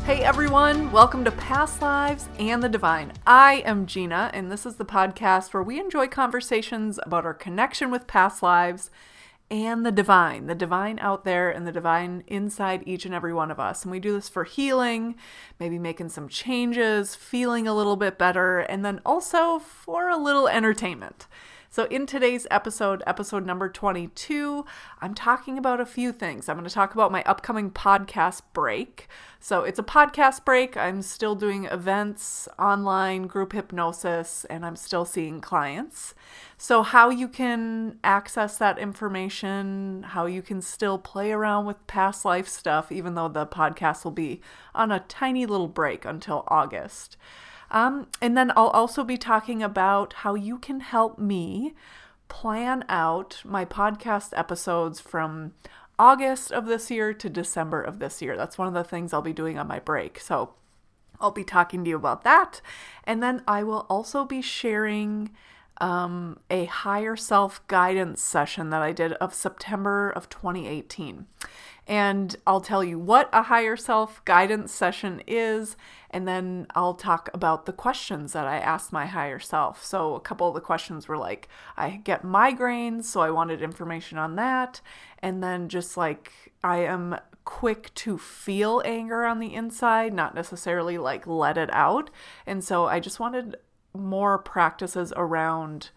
Hey everyone, welcome to Past Lives and the Divine. I am Gina, and this is the podcast where we enjoy conversations about our connection with past lives and the divine out there and the divine inside each and every one of us. And we do this for healing, maybe making some changes, feeling a little bit better, and then also for a little entertainment. So in today's episode number 22, I'm talking about a few things. I'm going to talk about my upcoming podcast break. So it's a podcast break. I'm still doing events, online, group hypnosis, and I'm still seeing clients. So how you can access that information, how you can still play around with past life stuff, even though the podcast will be on a tiny little break until August. And then I'll also be talking about how you can help me plan out my podcast episodes from August of this year to December of this year. That's one of the things I'll be doing on my break. So I'll be talking to you about that. And then I will also be sharing a higher self guidance session that I did of September of 2018. And I'll tell you what a higher self guidance session is, and then I'll talk about the questions that I asked my higher self. So a couple of the questions were like, I get migraines, so I wanted information on that. And then just like, I am quick to feel anger on the inside, not necessarily like let it out. And so I just wanted more practices around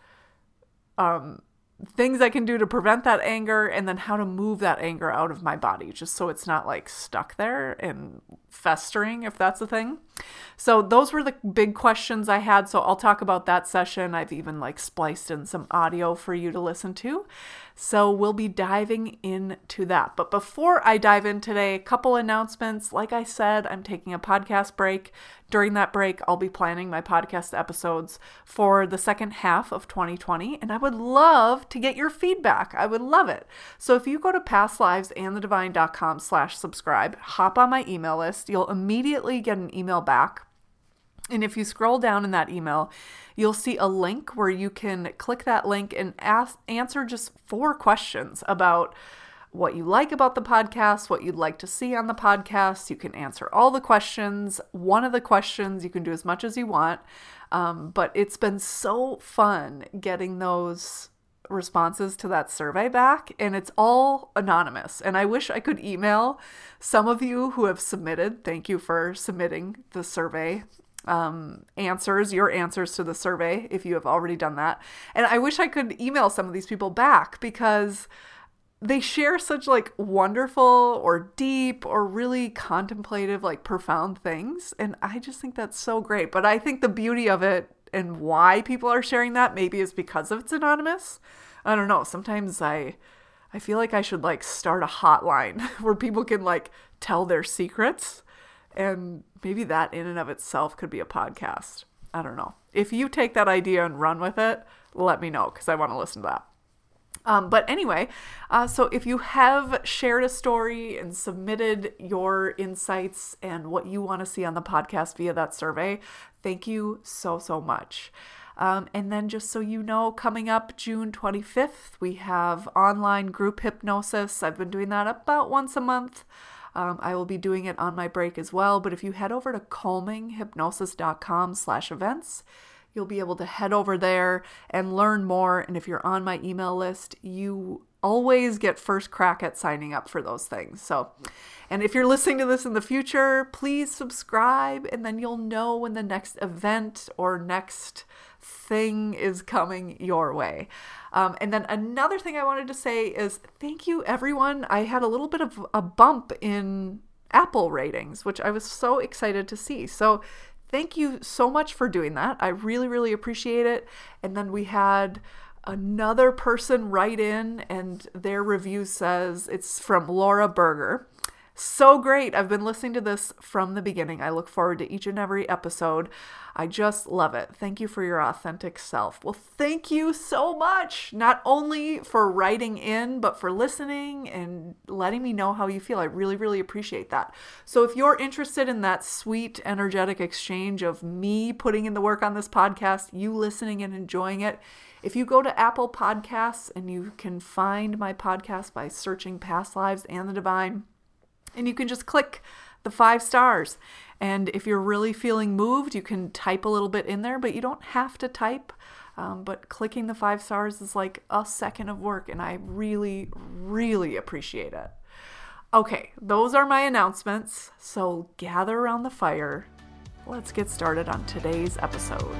things I can do to prevent that anger, and then how to move that anger out of my body, just so it's not like stuck there and festering, if that's a thing. So those were the big questions I had. So I'll talk about that session. I've even like spliced in some audio for you to listen to. So we'll be diving into that. But before I dive in today, a couple announcements. Like I said, I'm taking a podcast break. During that break, I'll be planning my podcast episodes for the second half of 2020, and I would love to get your feedback. I would love it. So if you go to pastlivesandthedivine.com/subscribe, hop on my email list, you'll immediately get an email back. And if you scroll down in that email, you'll see a link where you can click that link and answer just 4 questions about what you like about the podcast, what you'd like to see on the podcast. You can answer all the questions. One of the questions, you can do as much as you want. But it's been so fun getting those responses to that survey back, and it's all anonymous. And I wish I could email some of you who have submitted. Thank you for submitting the survey your answers to the survey, if you have already done that. And I wish I could email some of these people back, because they share such like wonderful or deep or really contemplative, like profound things. And I just think that's so great. But I think the beauty of it and why people are sharing that maybe is because it's anonymous. I don't know. Sometimes I feel like I should like start a hotline where people can like tell their secrets, and maybe that in and of itself could be a podcast. I don't know. If you take that idea and run with it, let me know, because I want to listen to that. But anyway, so if you have shared a story and submitted your insights and what you want to see on the podcast via that survey, thank you so, so much. And then just so you know, coming up June 25th, we have online group hypnosis. I've been doing that about once a month. I will be doing it on my break as well. But if you head over to calminghypnosis.com/events, you'll be able to head over there and learn more. And if you're on my email list, you always get first crack at signing up for those things. So, and if you're listening to this in the future, please subscribe, and then you'll know when the next event or next thing is coming your way. And then another thing I wanted to say is thank you, everyone. I had a little bit of a bump in Apple ratings, which I was so excited to see. So thank you so much for doing that. I really, really appreciate it. And then we had another person write in, and their review says, it's from Laura Berger. So great. I've been listening to this from the beginning. I look forward to each and every episode. I just love it. Thank you for your authentic self. Well, thank you so much, not only for writing in, but for listening and letting me know how you feel. I really, really appreciate that. So if you're interested in that sweet, energetic exchange of me putting in the work on this podcast, you listening and enjoying it, if you go to Apple Podcasts, and you can find my podcast by searching Past Lives and the Divine, and you can just click the 5 stars. And if you're really feeling moved, you can type a little bit in there, but you don't have to type. But clicking the 5 stars is like a second of work, and I really, really appreciate it. Okay, those are my announcements. So gather around the fire. Let's get started on today's episode.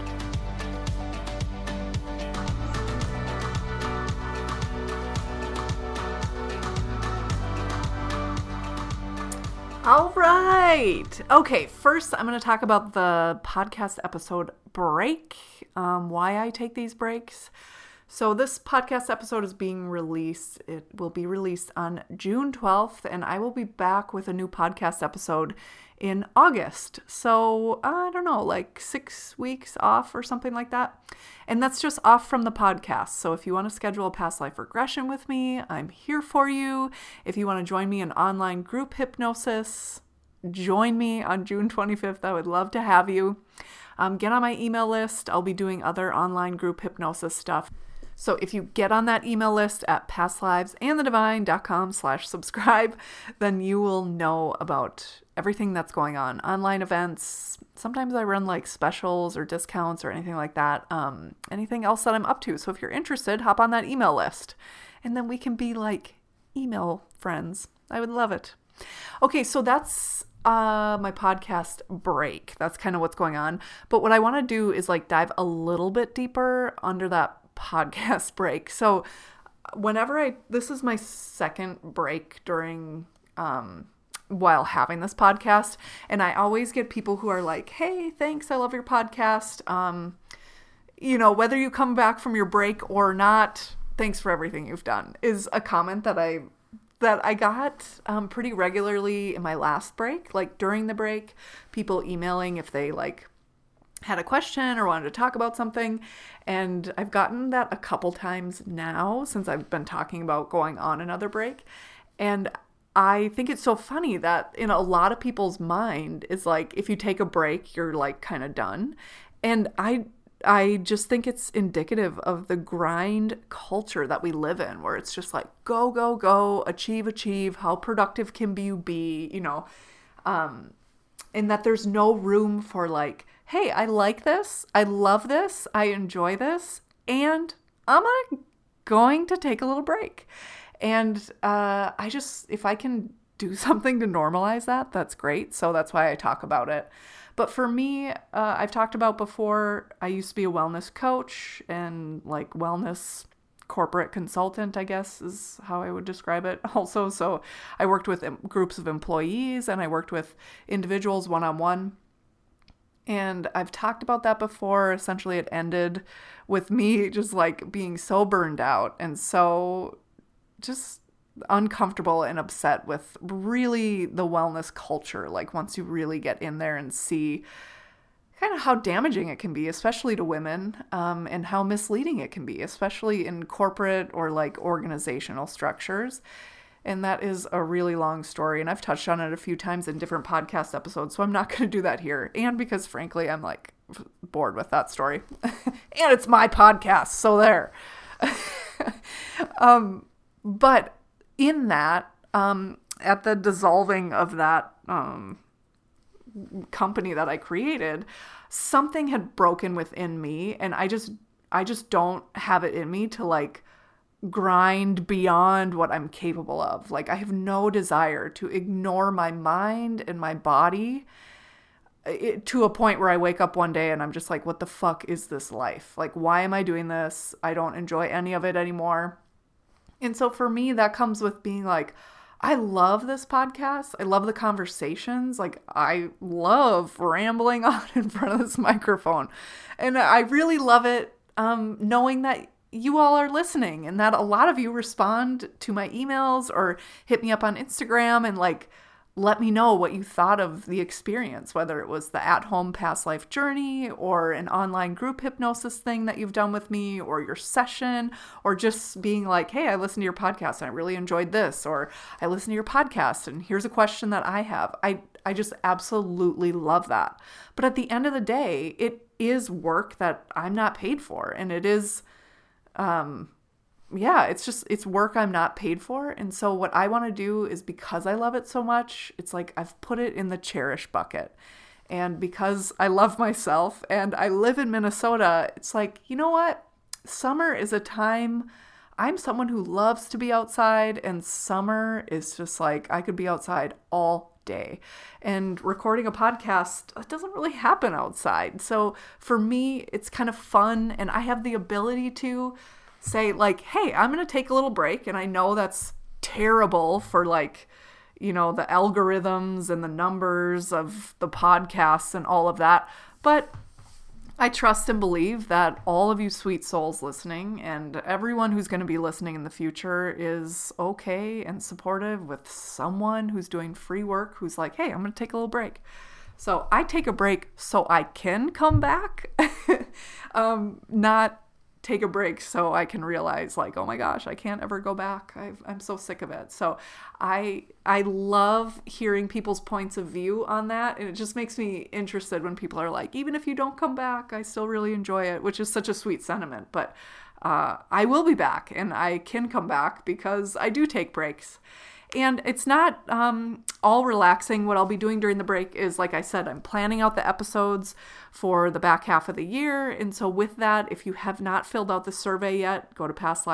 All right. Okay, first I'm going to talk about the podcast episode break, why I take these breaks. So this podcast episode is being released. It will be released on June 12th, and I will be back with a new podcast episode in August. So I don't know, like 6 weeks off or something like that. And that's just off from the podcast. So if you want to schedule a past life regression with me, I'm here for you. If you want to join me in online group hypnosis, join me on June 25th. I would love to have you. Get on my email list. I'll be doing other online group hypnosis stuff. So if you get on that email list at pastlivesandthedivine.com/subscribe, then you will know about everything that's going on. Online events. Sometimes I run like specials or discounts or anything like that. Anything else that I'm up to. So if you're interested, hop on that email list. And then we can be like email friends. I would love it. Okay, so that's my podcast break. That's kind of what's going on. But what I want to do is like dive a little bit deeper under that podcast break. So this is my second break during while having this podcast, and I always get people who are like, hey, thanks, I love your podcast. Whether you come back from your break or not, thanks for everything you've done, is a comment that I got pretty regularly in my last break. Like during the break, people emailing if they like had a question or wanted to talk about something. And I've gotten that a couple times now since I've been talking about going on another break. And I think it's so funny that in a lot of people's mind is like, if you take a break, you're like kind of done. And I just think it's indicative of the grind culture that we live in, where it's just like, go, go, go, achieve, how productive can you be, and that there's no room for like, hey, I like this, I love this, I enjoy this, and I'm going to take a little break. And if I can do something to normalize that, that's great. So that's why I talk about it. But for me, I've talked about before, I used to be a wellness coach and like wellness corporate consultant, I guess is how I would describe it also. So I worked with groups of employees and I worked with individuals one-on-one. And I've talked about that before. Essentially, it ended with me just like being so burned out and so just uncomfortable and upset with really the wellness culture. Like once you really get in there and see kind of how damaging it can be, especially to women, and how misleading it can be, especially in corporate or like organizational structures. And that is a really long story. And I've touched on it a few times in different podcast episodes. So I'm not going to do that here. And because frankly, I'm like bored with that story. And it's my podcast. So there. But in that, at the dissolving of that company that I created, something had broken within me. And I just don't have it in me to like grind beyond what I'm capable of. Like I have no desire to ignore my mind and my body to a point where I wake up one day and I'm just like, what the fuck is this life? Like, why am I doing this? I don't enjoy any of it anymore. And so for me, that comes with being like, I love this podcast. I love the conversations. Like I love rambling on in front of this microphone. And I really love it knowing that you all are listening and that a lot of you respond to my emails or hit me up on Instagram and like let me know what you thought of the experience, whether it was the at-home past life journey or an online group hypnosis thing that you've done with me or your session, or just being like, hey, I listened to your podcast and I really enjoyed this, or I listened to your podcast and here's a question that I have. I just absolutely love that. But at the end of the day, it is work that I'm not paid for, and it is yeah, it's work I'm not paid for. And so what I want to do is, because I love it so much, it's like I've put it in the cherish bucket. And because I love myself and I live in Minnesota, it's like, you know what? Summer is a time. I'm someone who loves to be outside, and summer is just like I could be outside all day. And recording a podcast, it doesn't really happen outside. So for me, it's kind of fun, and I have the ability to say like, hey, I'm going to take a little break. And I know that's terrible for like, the algorithms and the numbers of the podcasts and all of that. But I trust and believe that all of you sweet souls listening, and everyone who's going to be listening in the future, is okay and supportive with someone who's doing free work, who's like, hey, I'm going to take a little break. So I take a break so I can come back, not take a break so I can realize like, oh my gosh, I can't ever go back. I'm so sick of it. So I love hearing people's points of view on that. And it just makes me interested when people are like, even if you don't come back, I still really enjoy it, which is such a sweet sentiment. But I will be back, and I can come back because I do take breaks. And it's not all relaxing. What I'll be doing during the break is, like I said, I'm planning out the episodes for the back half of the year. And so with that, if you have not filled out the survey yet, go to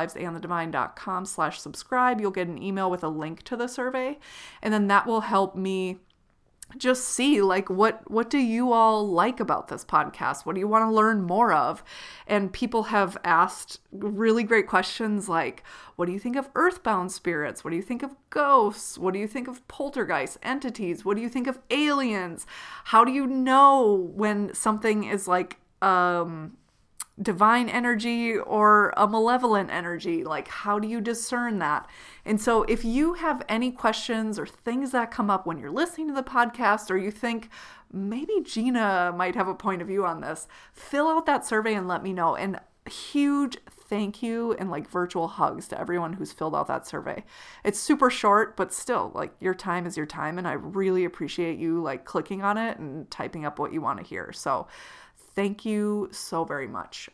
pastlivesandthedivine.com/subscribe. You'll get an email with a link to the survey. And then that will help me just see like what do you all like about this podcast? What do you want to learn more of? And people have asked really great questions like, what do you think of earthbound spirits? What do you think of ghosts? What do you think of poltergeist entities? What do you think of aliens? How do you know when something is like divine energy or a malevolent energy? Like, how do you discern that? And so if you have any questions or things that come up when you're listening to the podcast, or you think maybe Gina might have a point of view on this, fill out that survey and let me know. And huge thank you and like virtual hugs to everyone who's filled out that survey. It's super short, but still, like, your time is your time, and I really appreciate you like clicking on it and typing up what you want to hear. So thank you so very much.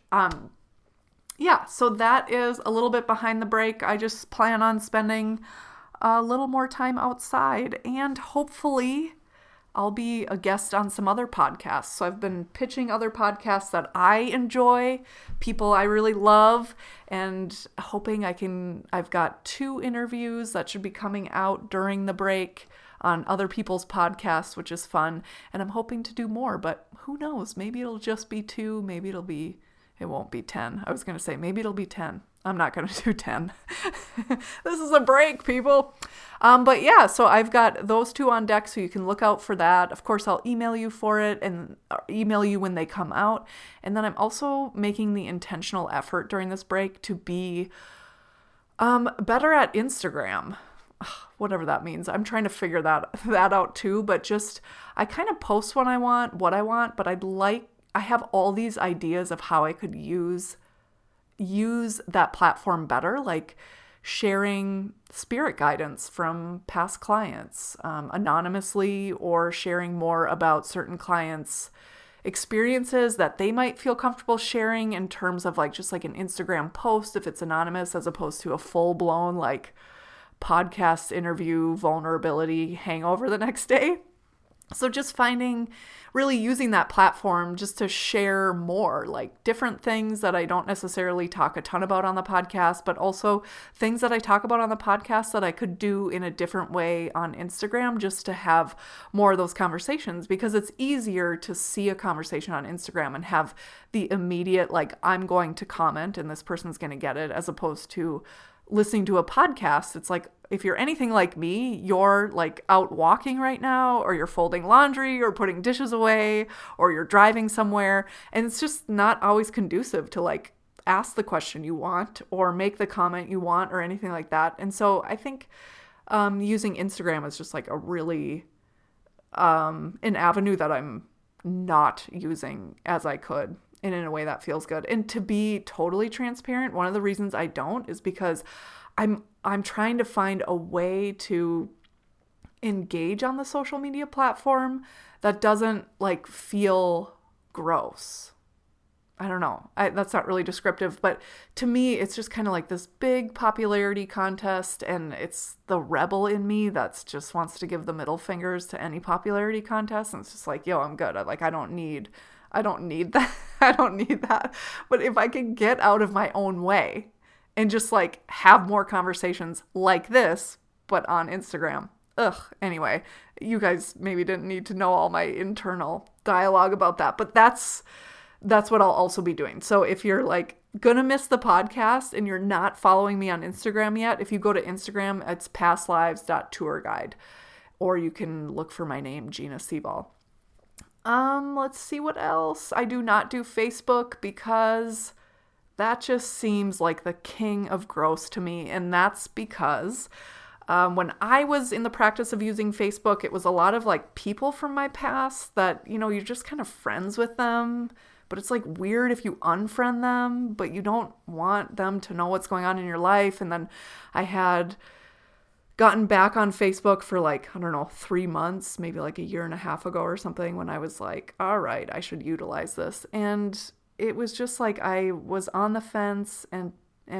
Yeah, so that is a little bit behind the break. I just plan on spending a little more time outside, and hopefully I'll be a guest on some other podcasts. So I've been pitching other podcasts that I enjoy, people I really love, and hoping I've got 2 interviews that should be coming out during the break on other people's podcasts, which is fun. And I'm hoping to do more, but who knows? Maybe it'll just be 2. Maybe it won't be 10. I was going to say, maybe it'll be 10. I'm not going to do 10. This is a break, people. But yeah, so I've got those 2 on deck, so you can look out for that. Of course, I'll email you for it and email you when they come out. And then I'm also making the intentional effort during this break to be better at Instagram. Whatever that means. I'm trying to figure that out too. But just, I kind of post what I want, but I have all these ideas of how I could use that platform better, like sharing spirit guidance from past clients anonymously, or sharing more about certain clients' experiences that they might feel comfortable sharing in terms of like just like an Instagram post if it's anonymous, as opposed to a full-blown like podcast interview vulnerability hangover the next day. So just really using that platform just to share more, like different things that I don't necessarily talk a ton about on the podcast, but also things that I talk about on the podcast that I could do in a different way on Instagram, just to have more of those conversations, because it's easier to see a conversation on Instagram and have the immediate, like, I'm going to comment and this person's going to get it, as opposed to listening to a podcast. It's like, if you're anything like me, you're like out walking right now, or you're folding laundry or putting dishes away, or you're driving somewhere, and it's just not always conducive to like ask the question you want or make the comment you want or anything like that. And so I think using Instagram is just like a really an avenue that I'm not using as I could, and in a way that feels good. And to be totally transparent, one of the reasons I don't is because I'm trying to find a way to engage on the social media platform that doesn't like feel gross. I don't know. That's not really descriptive, but to me, it's just kind of like this big popularity contest, and it's the rebel in me that's just wants to give the middle fingers to any popularity contest, and it's just like, yo, I'm good. I don't need that. I don't need that. But if I can get out of my own way and just like have more conversations like this, but on Instagram. Anyway, you guys maybe didn't need to know all my internal dialogue about that, but that's what I'll also be doing. So if you're like gonna miss the podcast and you're not following me on Instagram yet, if you go to Instagram, it's pastlives.tourguide, or you can look for my name, Gina Seaball. Let's see what else. I do not do Facebook because that just seems like the king of gross to me. And that's because when I was in the practice of using Facebook, it was a lot of like people from my past that, you're just kind of friends with them. But it's like weird if you unfriend them, but you don't want them to know what's going on in your life. And then I had gotten back on Facebook for like, 3 months, maybe like a year and a half ago or something, when I was like, all right, I should utilize this. And it was just like I was on the fence, and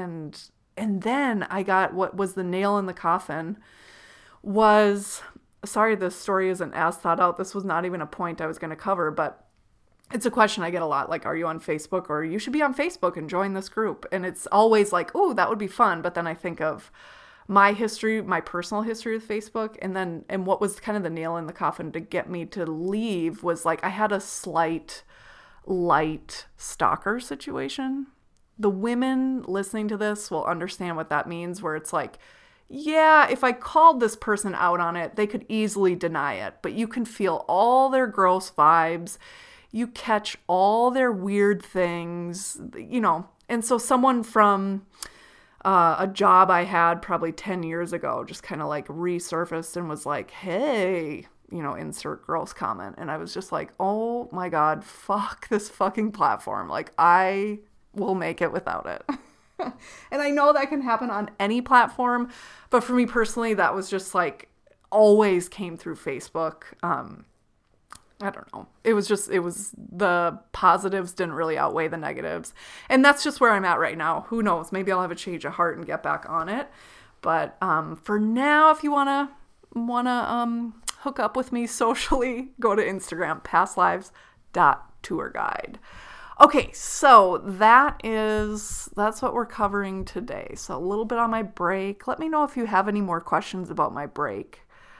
then I got what was the nail in the coffin was, sorry, this story isn't as thought out. This was not even a point I was going to cover, but it's a question I get a lot, like, are you on Facebook? Or you should be on Facebook and join this group. And it's always like, oh, that would be fun. But then I think of my history, my personal history with Facebook. And what was kind of the nail in the coffin to get me to leave was like, I had a slight, light stalker situation. The women listening to this will understand what that means, where it's like, yeah, if I called this person out on it, they could easily deny it. But you can feel all their gross vibes. You catch all their weird things, And so someone from a job I had probably 10 years ago just kind of like resurfaced and was like, hey, insert gross comment. And I was just like, oh my God, fuck this fucking platform. Like, I will make it without it. And I know that can happen on any platform, but for me personally, that was just like always came through Facebook. I don't know. It was the positives didn't really outweigh the negatives. And that's just where I'm at right now. Who knows? Maybe I'll have a change of heart and get back on it. But for now, if you wanna hook up with me socially, go to Instagram, pastlives.tourguide. Okay, so that's what we're covering today. So a little bit on my break. Let me know if you have any more questions about my break.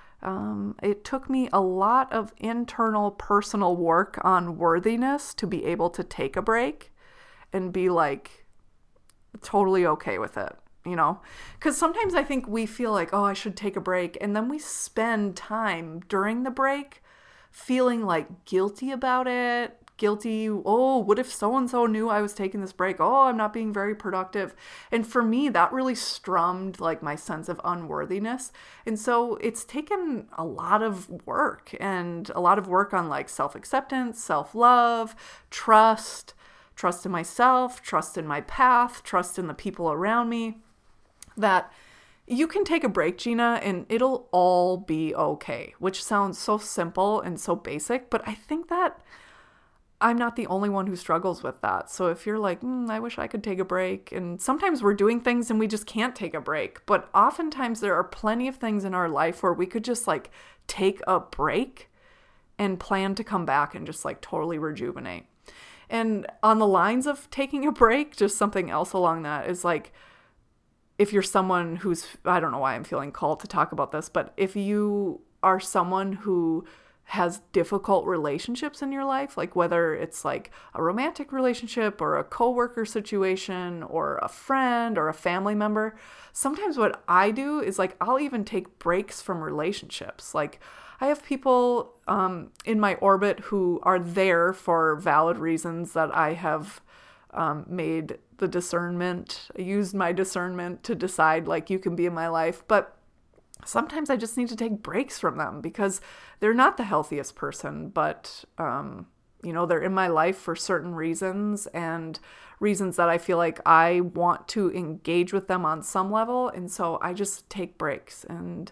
It took me a lot of internal personal work on worthiness to be able to take a break and be like totally okay with it, because sometimes I think we feel like, oh, I should take a break. And then we spend time during the break feeling like guilty about it. Oh, what if so-and-so knew I was taking this break? Oh, I'm not being very productive. And for me, that really strummed like my sense of unworthiness. And so it's taken a lot of work on like self-acceptance, self-love, trust in myself, trust in my path, trust in the people around me, that you can take a break, Gina, and it'll all be okay, which sounds so simple and so basic, but I think that I'm not the only one who struggles with that. So if you're like, I wish I could take a break, and sometimes we're doing things and we just can't take a break, but oftentimes there are plenty of things in our life where we could just like take a break and plan to come back and just like totally rejuvenate. And on the lines of taking a break, just something else along that is like, if you're someone who's, I don't know why I'm feeling called to talk about this, but if you are someone who has difficult relationships in your life, like whether it's like a romantic relationship or a coworker situation or a friend or a family member, sometimes what I do is like, I'll even take breaks from relationships. Like I have people in my orbit who are there for valid reasons that I have made the discernment, used my discernment to decide like you can be in my life. But sometimes I just need to take breaks from them because they're not the healthiest person, but, they're in my life for certain reasons and reasons that I feel like I want to engage with them on some level. And so I just take breaks. And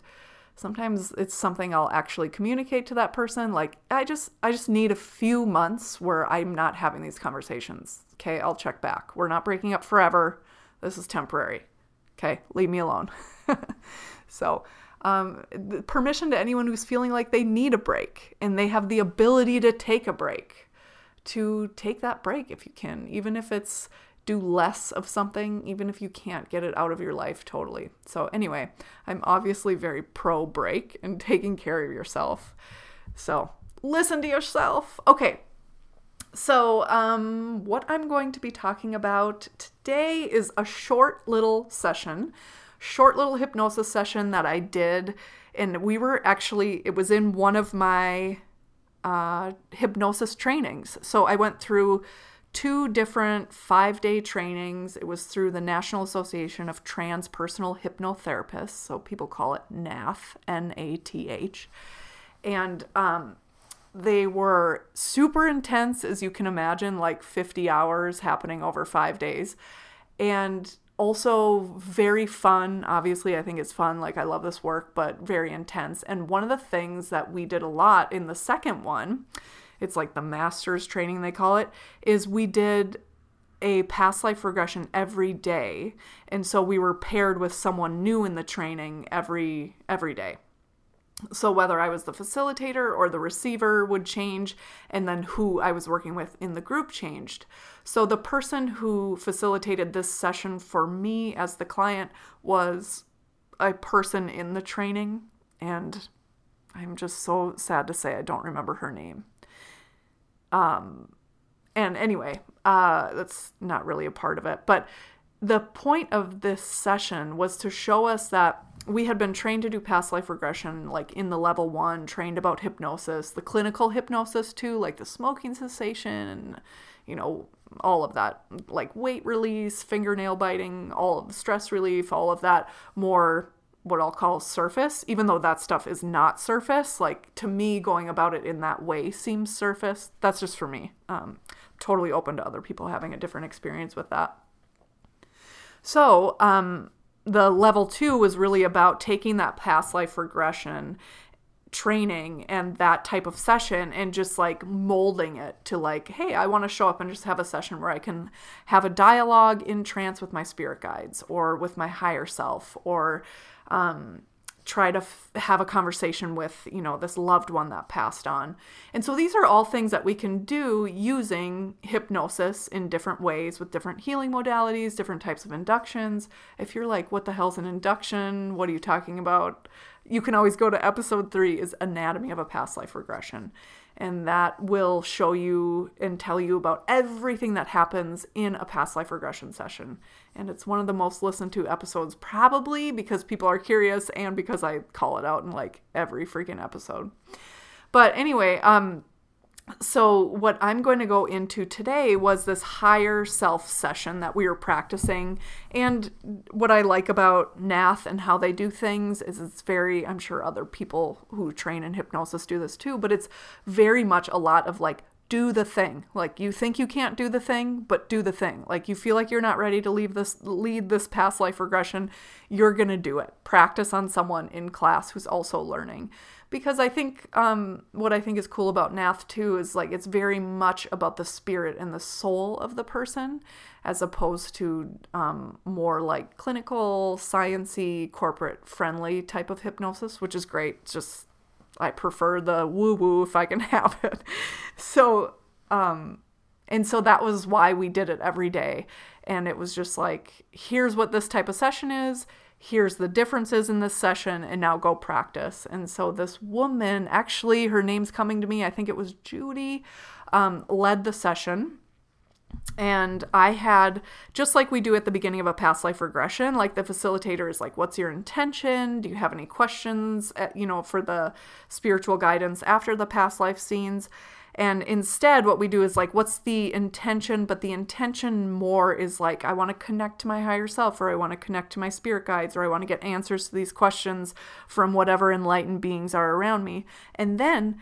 Sometimes it's something I'll actually communicate to that person. Like, I just need a few months where I'm not having these conversations. Okay, I'll check back. We're not breaking up forever. This is temporary. Okay, leave me alone. So, permission to anyone who's feeling like they need a break and they have the ability to take a break, to take that break if you can, even if it's do less of something, even if you can't get it out of your life totally. So anyway, I'm obviously very pro break and taking care of yourself. So listen to yourself. Okay. So what I'm going to be talking about today is a short little hypnosis session that I did. And it was in one of my hypnosis trainings. So I went through 2 different 5-day trainings. It was through the National Association of Transpersonal Hypnotherapists. So people call it NATH, N-A-T-H. And they were super intense, as you can imagine, like 50 hours happening over 5 days. And also very fun. Obviously, I think it's fun. Like, I love this work, but very intense. And one of the things that we did a lot in the second one, it's like the master's training, they call it, is we did a past life regression every day. And so we were paired with someone new in the training every day. So whether I was the facilitator or the receiver would change, and then who I was working with in the group changed. So the person who facilitated this session for me as the client was a person in the training, and I'm just so sad to say I don't remember her name. And anyway, that's not really a part of it, but the point of this session was to show us that we had been trained to do past life regression, like in the level 1, trained about hypnosis, the clinical hypnosis too, like the smoking cessation and, all of that, like weight release, fingernail biting, all of the stress relief, all of that more what I'll call surface, even though that stuff is not surface. Like, to me, going about it in that way seems surface. That's just for me. Totally open to other people having a different experience with that. So, the level 2 was really about taking that past life regression training and that type of session and just like molding it to like, hey, I want to show up and just have a session where I can have a dialogue in trance with my spirit guides or with my higher self, or try to have a conversation with, this loved one that passed on. And so these are all things that we can do using hypnosis in different ways with different healing modalities, different types of inductions. If you're like, what the hell's an induction? What are you talking about? You can always go to episode 3 is Anatomy of a Past Life Regression. And that will show you and tell you about everything that happens in a past life regression session. And it's one of the most listened to episodes, probably because people are curious and because I call it out in like every freaking episode. But anyway, so what I'm going to go into today was this higher self session that we were practicing. And what I like about NATH and how they do things is it's very, I'm sure other people who train in hypnosis do this too, but it's very much a lot of like, do the thing. Like, you think you can't do the thing, but do the thing. Like, you feel like you're not ready to lead this past life regression, you're going to do it. Practice on someone in class who's also learning. Because I think what I think is cool about NATH too is like it's very much about the spirit and the soul of the person, as opposed to more like clinical, sciencey, corporate friendly type of hypnosis, which is great. It's just I prefer the woo-woo if I can have it. So, and so that was why we did it every day. And it was just like, here's what this type of session is. Here's the differences in this session, and now go practice. And so this woman, actually, her name's coming to me, I think it was Judy, led the session. And I had, just like we do at the beginning of a past life regression, like the facilitator is like, what's your intention? Do you have any questions, for the spiritual guidance after the past life scenes? And instead, what we do is like, what's the intention? But the intention more is like, I want to connect to my higher self, or I want to connect to my spirit guides, or I want to get answers to these questions from whatever enlightened beings are around me. And then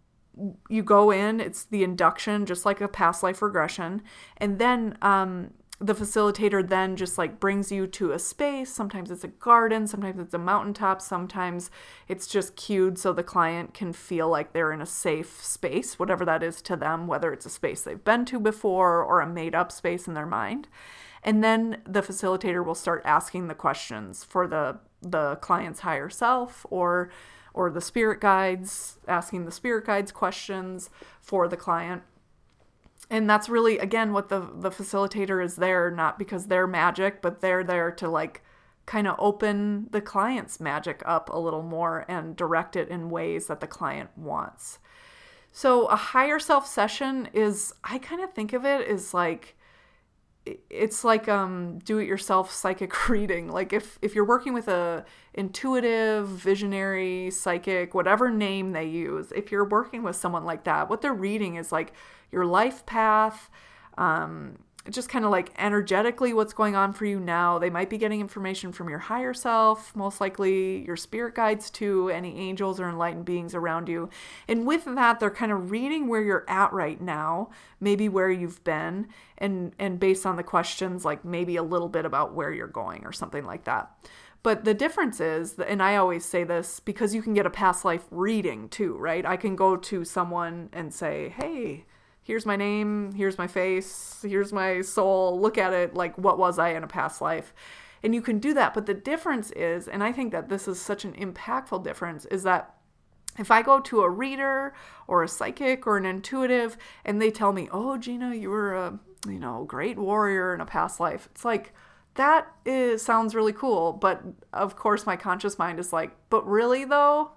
you go in, it's the induction, just like a past life regression. And then the facilitator then just like brings you to a space. Sometimes it's a garden, sometimes it's a mountaintop, sometimes it's just cued so the client can feel like they're in a safe space, whatever that is to them, whether it's a space they've been to before or a made up space in their mind. And then the facilitator will start asking the questions for the client's higher self or the spirit guides, asking the spirit guides questions for the client. And that's really, again, what the facilitator is there, not because they're magic, but they're there to like kind of open the client's magic up a little more and direct it in ways that the client wants. So a higher self session is, I kind of think of it as like, it's like do-it-yourself psychic reading. Like if you're working with a intuitive, visionary, psychic, whatever name they use, if you're working with someone like that, what they're reading is like your life path, just kind of like energetically what's going on for you now. They might be getting information from your higher self, most likely your spirit guides too, any angels or enlightened beings around you. And with that, they're kind of reading where you're at right now, maybe where you've been, and based on the questions, like maybe a little bit about where you're going or something like that. But the difference is, and I always say this, because you can get a past life reading too, right? I can go to someone and say, hey, here's my name, here's my face, here's my soul, look at it, like what was I in a past life? And you can do that. But the difference is, and I think that this is such an impactful difference, is that if I go to a reader or a psychic or an intuitive and they tell me, oh, Gina, you were a great warrior in a past life, it's like, sounds really cool. But of course my conscious mind is like, but really though?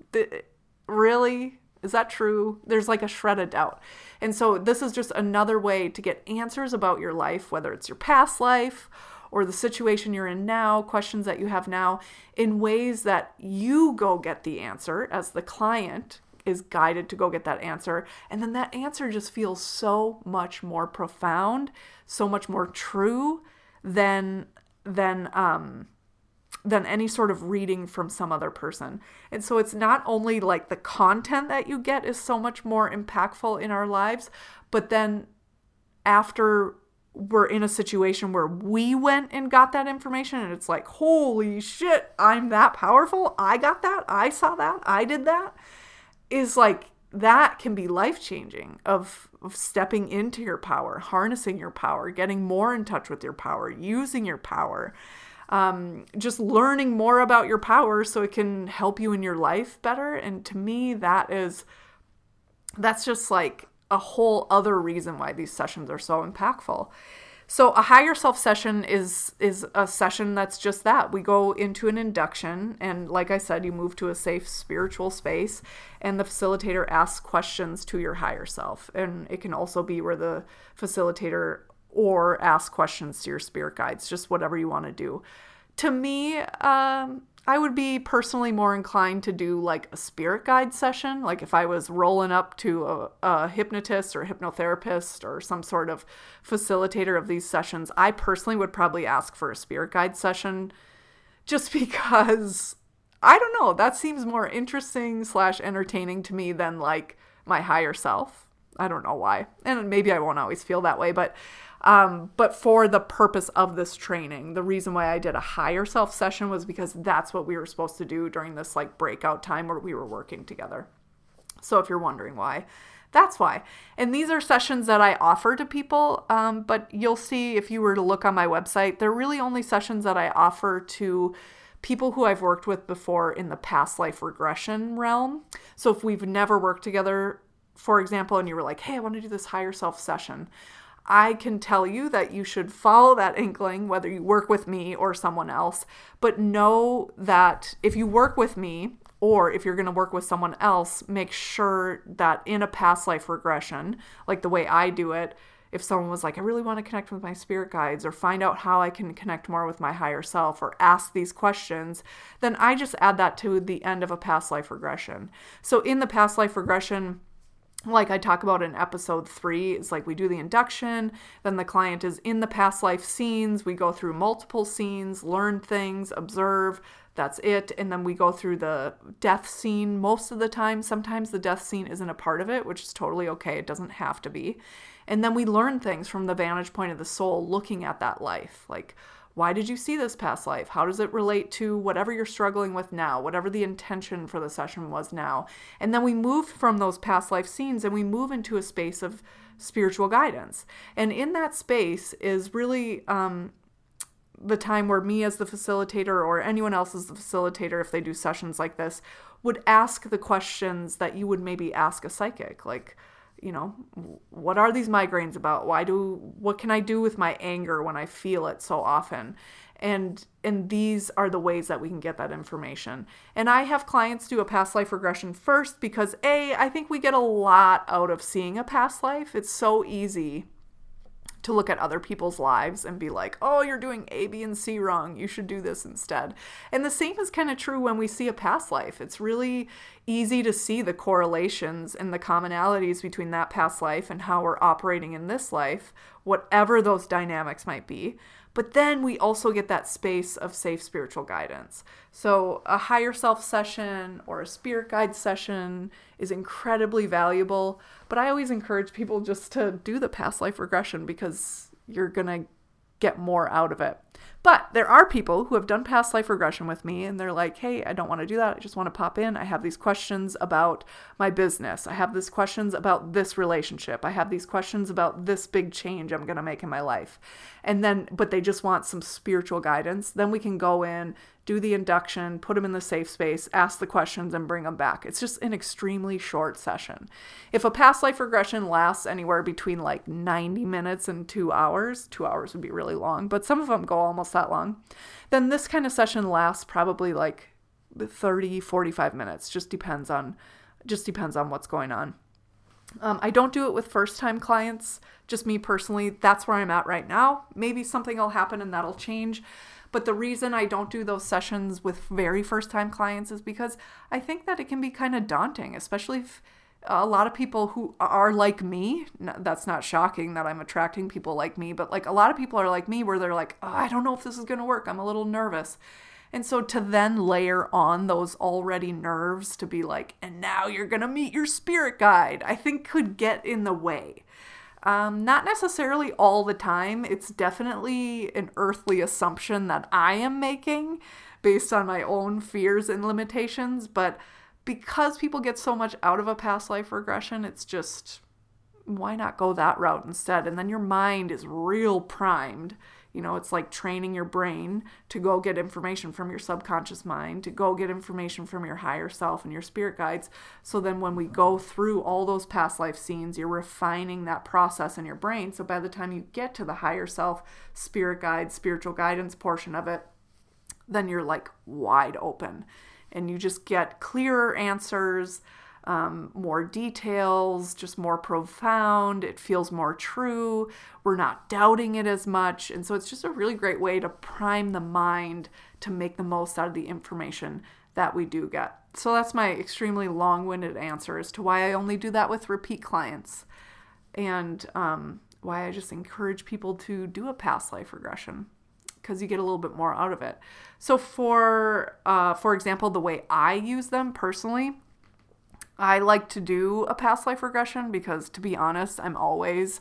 Really? Is that true? There's like a shred of doubt. And so this is just another way to get answers about your life, whether it's your past life or the situation you're in now, questions that you have now, in ways that you go get the answer as the client is guided to go get that answer. And then that answer just feels so much more profound, so much more true than any sort of reading from some other person. And so it's not only like the content that you get is so much more impactful in our lives, but then after we're in a situation where we went and got that information and it's like, holy shit, I'm that powerful. I got that. I saw that. I did that. Is like, that can be life-changing of stepping into your power, harnessing your power, getting more in touch with your power, using your power. Just learning more about your power so it can help you in your life better. And to me, that's just like a whole other reason why these sessions are so impactful. So a higher self session is a session that's just that. We go into an induction, and like I said, you move to a safe spiritual space, and the facilitator asks questions to your higher self. And it can also be where the facilitator or ask questions to your spirit guides, just whatever you want to do. To me, I would be personally more inclined to do like a spirit guide session. Like if I was rolling up to a hypnotist or a hypnotherapist or some sort of facilitator of these sessions, I personally would probably ask for a spirit guide session just because, I don't know, that seems more interesting / entertaining to me than like my higher self. I don't know why. And maybe I won't always feel that way, but for the purpose of this training, the reason why I did a higher self session was because that's what we were supposed to do during this like breakout time where we were working together. So if you're wondering why, that's why. And these are sessions that I offer to people, but you'll see if you were to look on my website, they're really only sessions that I offer to people who I've worked with before in the past life regression realm. So if we've never worked together, for example, and you were like, hey, I want to do this higher self session, I can tell you that you should follow that inkling, whether you work with me or someone else, but know that if you work with me or if you're going to work with someone else, make sure that in a past life regression, like the way I do it, if someone was like, I really want to connect with my spirit guides or find out how I can connect more with my higher self or ask these questions, then I just add that to the end of a past life regression. So in the past life regression, like I talk about in episode 3, it's like we do the induction, then the client is in the past life scenes, we go through multiple scenes, learn things, observe, that's it. And then we go through the death scene most of the time. Sometimes the death scene isn't a part of it, which is totally okay. It doesn't have to be. And then we learn things from the vantage point of the soul looking at that life. Like, why did you see this past life? How does it relate to whatever you're struggling with now, whatever the intention for the session was now? And then we move from those past life scenes and we move into a space of spiritual guidance. And in that space is really the time where me as the facilitator or anyone else as the facilitator, if they do sessions like this, would ask the questions that you would maybe ask a psychic. Like, what are these migraines about? What can I do with my anger when I feel it so often? And these are the ways that we can get that information. And I have clients do a past life regression first because I think we get a lot out of seeing a past life. It's so easy to look at other people's lives and be like, oh, you're doing A, B, and C wrong. You should do this instead. And the same is kind of true when we see a past life. It's really easy to see the correlations and the commonalities between that past life and how we're operating in this life, whatever those dynamics might be. But then we also get that space of safe spiritual guidance. So a higher self session or a spirit guide session is incredibly valuable. But I always encourage people just to do the past life regression because you're going to get more out of it. But there are people who have done past life regression with me and they're like, hey, I don't want to do that. I just want to pop in. I have these questions about my business. I have these questions about this relationship. I have these questions about this big change I'm going to make in my life. But they just want some spiritual guidance. Then we can go in, do the induction, put them in the safe space, ask the questions, and bring them back. It's just an extremely short session. If a past life regression lasts anywhere between like 90 minutes and 2 hours, 2 hours would be really long, but some of them go almost that long, then this kind of session lasts probably like 30, 45 minutes. Just depends on what's going on. I don't do it with first-time clients, just me personally. That's where I'm at right now. Maybe something will happen and that'll change. But the reason I don't do those sessions with very first-time clients is because I think that it can be kind of daunting, especially if a lot of people who are like me, that's not shocking that I'm attracting people like me, but like a lot of people are like me where they're like, oh, I don't know if this is going to work. I'm a little nervous. And so to then layer on those already nerves to be like, and now you're going to meet your spirit guide, I think could get in the way. Not necessarily all the time. It's definitely an earthly assumption that I am making based on my own fears and limitations. But because people get so much out of a past life regression, it's just, why not go that route instead? And then your mind is real primed. It's like training your brain to go get information from your subconscious mind, to go get information from your higher self and your spirit guides. So then when we go through all those past life scenes, you're refining that process in your brain. So by the time you get to the higher self, spirit guides, spiritual guidance portion of it, then you're like wide open and you just get clearer answers, more details, just more profound. It feels more true. We're not doubting it as much. And so it's just a really great way to prime the mind to make the most out of the information that we do get. So that's my extremely long-winded answer as to why I only do that with repeat clients and why I just encourage people to do a past life regression because you get a little bit more out of it. So for example, the way I use them personally, I like to do a past life regression because, to be honest, I'm always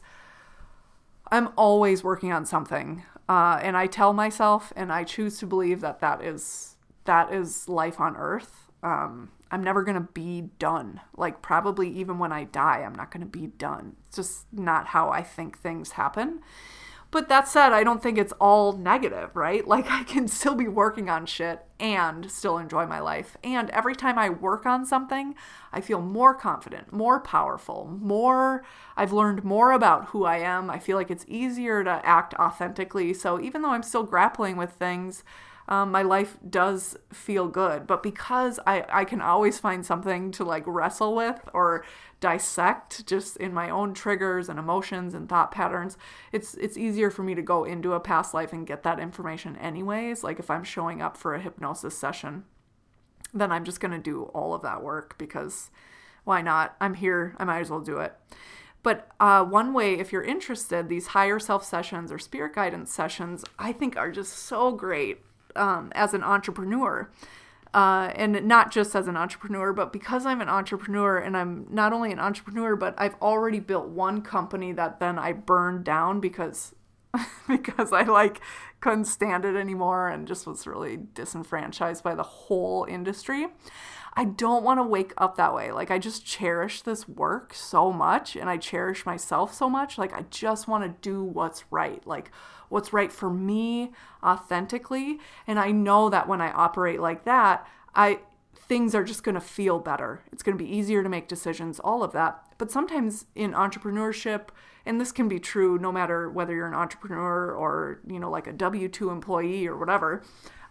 working on something. And I tell myself, and I choose to believe that is life on earth. I'm never going to be done. Like probably even when I die, I'm not going to be done. It's just not how I think things happen. But that said, I don't think it's all negative, right? Like I can still be working on shit and still enjoy my life. And every time I work on something, I feel more confident, more powerful, I've learned more about who I am. I feel like it's easier to act authentically. So even though I'm still grappling with things, my life does feel good. But because I can always find something to like wrestle with or dissect just in my own triggers and emotions and thought patterns, it's easier for me to go into a past life and get that information anyways. Like if I'm showing up for a hypnosis session, then I'm just going to do all of that work because why not? I'm here. I might as well do it. But one way, if you're interested, these higher self sessions or spirit guidance sessions, I think are just so great as an entrepreneur. And not just as an entrepreneur, but because I'm an entrepreneur, and I'm not only an entrepreneur, but I've already built one company that then I burned down because I couldn't stand it anymore and just was really disenfranchised by the whole industry. I don't want to wake up that way. I just cherish this work so much, and I cherish myself so much. I just want to do what's right. What's right for me authentically. And I know that when I operate like that, things are just going to feel better. It's going to be easier to make decisions, all of that. But sometimes in entrepreneurship, and this can be true no matter whether you're an entrepreneur or, a W-2 employee or whatever,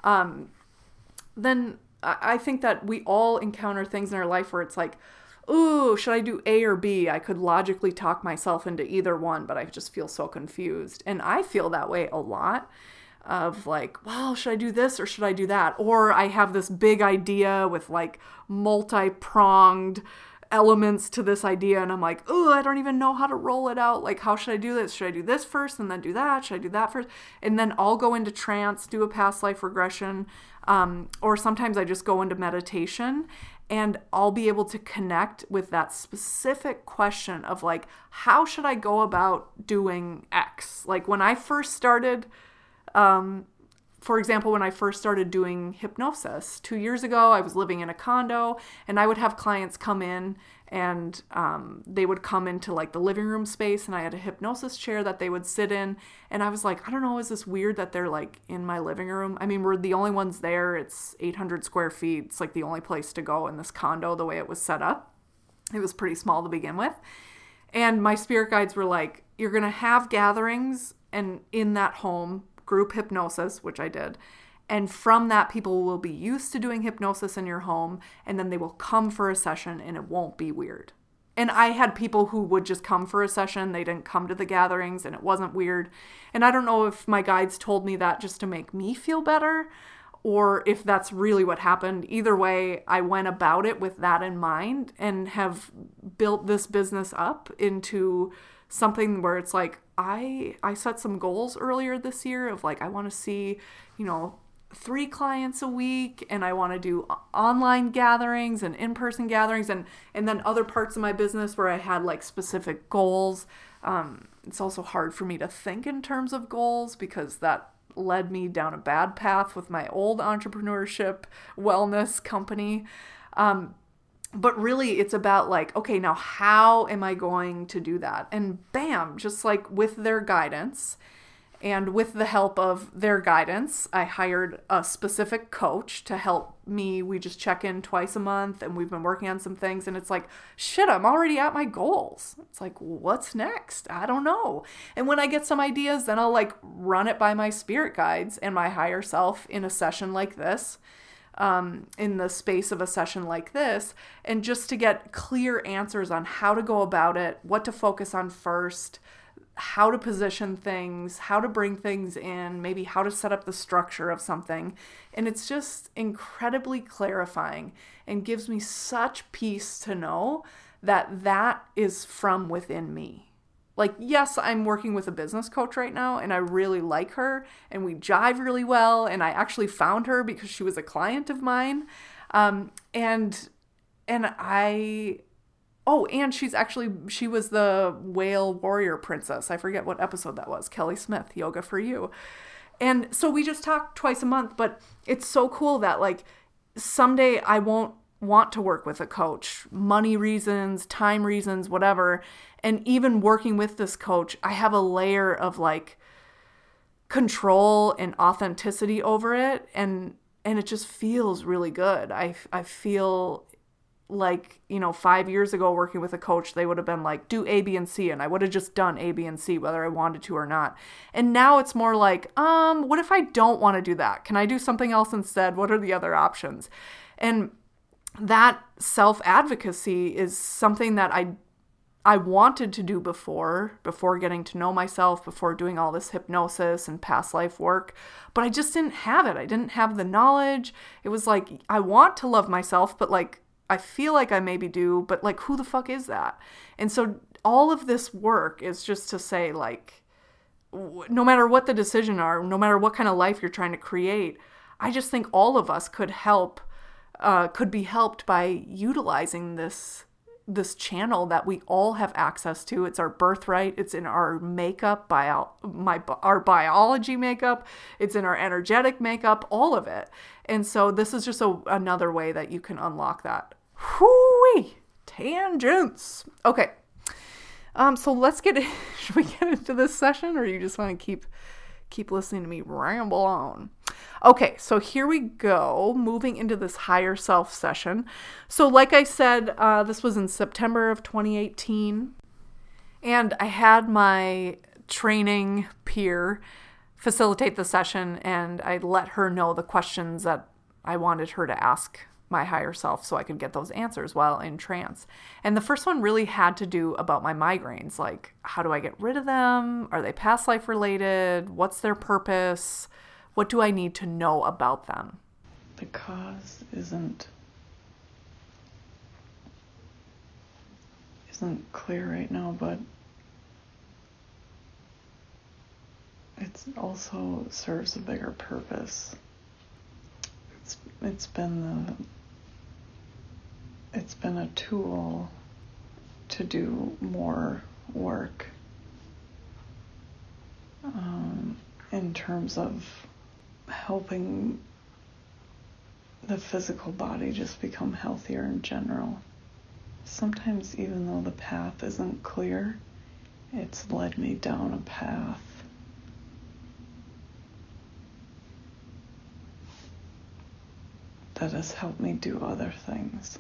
then I think that we all encounter things in our life where it's ooh, should I do A or B? I could logically talk myself into either one, but I just feel so confused. And I feel that way a lot of well, should I do this or should I do that? Or I have this big idea with multi-pronged elements to this idea, and I'm oh, I don't even know how to roll it out. How should I do this? Should I do this first and then do that? Should I do that first? And then I'll go into trance, do a past life regression, or sometimes I just go into meditation, and I'll be able to connect with that specific question of how should I go about doing X? When I first started, for example, when I first started doing hypnosis 2 years ago, I was living in a condo, and I would have clients come in, and they would come into the living room space, and I had a hypnosis chair that they would sit in, and I was I don't know, is this weird that they're in my living room? I mean, we're the only ones there. It's 800 square feet. It's the only place to go in this condo, the way it was set up. It was pretty small to begin with. And my spirit guides were you're going to have gatherings and in that home, group hypnosis, which I did. And from that, people will be used to doing hypnosis in your home, and then they will come for a session, and it won't be weird. And I had people who would just come for a session. They didn't come to the gatherings, and it wasn't weird. And I don't know if my guides told me that just to make me feel better, or if that's really what happened. Either way, I went about it with that in mind and have built this business up into something where it's I set some goals earlier this year of I want to see, 3 clients a week, and I want to do online gatherings and in-person gatherings, and then other parts of my business where I had specific goals. It's also hard for me to think in terms of goals because that led me down a bad path with my old entrepreneurship wellness company. But really, it's about okay, now how am I going to do that? And bam, just with their guidance and with the help of their guidance, I hired a specific coach to help me. We just check in twice a month, and we've been working on some things, and it's shit, I'm already at my goals. It's what's next? I don't know. And when I get some ideas, then I'll run it by my spirit guides and my higher self in a session like this. In the space of a session like this, and just to get clear answers on how to go about it, what to focus on first, how to position things, how to bring things in, maybe how to set up the structure of something. And it's just incredibly clarifying and gives me such peace to know that that is from within me. Yes, I'm working with a business coach right now, and I really like her, and we jive really well, and I actually found her because she was a client of mine. And she was the whale warrior princess. I forget what episode that was. Kelly Smith, Yoga for You. And so we just talk twice a month, but it's so cool that someday I won't want to work with a coach, money reasons, time reasons, whatever. And even working with this coach, I have a layer of control and authenticity over it. And it just feels really good. I feel 5 years ago working with a coach, they would have been do A, B, and C. And I would have just done A, B, and C, whether I wanted to or not. And now it's more what if I don't want to do that? Can I do something else instead? What are the other options? And that self-advocacy is something that I wanted to do before getting to know myself, before doing all this hypnosis and past life work, but I just didn't have it. I didn't have the knowledge. It was I want to love myself, but I feel I maybe do, but who the fuck is that? And so all of this work is just to say no matter what the decision are, no matter what kind of life you're trying to create, I just think all of us could be helped by utilizing this channel that we all have access to. It's our birthright. It's in our makeup, our biology makeup. It's in our energetic makeup, all of it. And so this is just another way that you can unlock that. Whoo-wee! Tangents. Okay. So should we get into this session, or you just want to keep listening to me ramble on? Okay, so here we go, moving into this higher self session. So like I said, this was in September of 2018, and I had my training peer facilitate the session, and I let her know the questions that I wanted her to ask my higher self so I could get those answers while in trance. And the first one really had to do about my migraines, like how do I get rid of them? Are they past life related? What's their purpose? What do I need to know about them? The cause isn't clear right now, but it also serves a bigger purpose. It's been a tool to do more work in terms of helping the physical body just become healthier in general. Sometimes, even though the path isn't clear, it's led me down a path that has helped me do other things.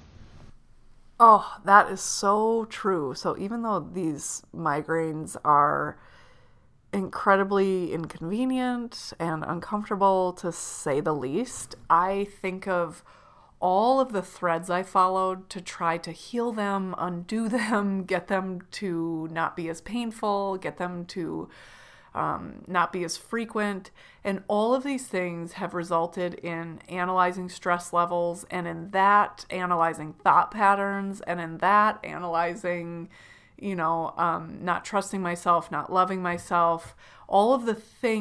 Oh, that is so true. So even though these migraines are incredibly inconvenient and uncomfortable, to say the least, I think of all of the threads I followed to try to heal them, undo them, get them to not be as painful, get them to not be as frequent. And all of these things have resulted in analyzing stress levels, and in that analyzing thought patterns, and in that analyzing, not trusting myself, not loving myself, all of the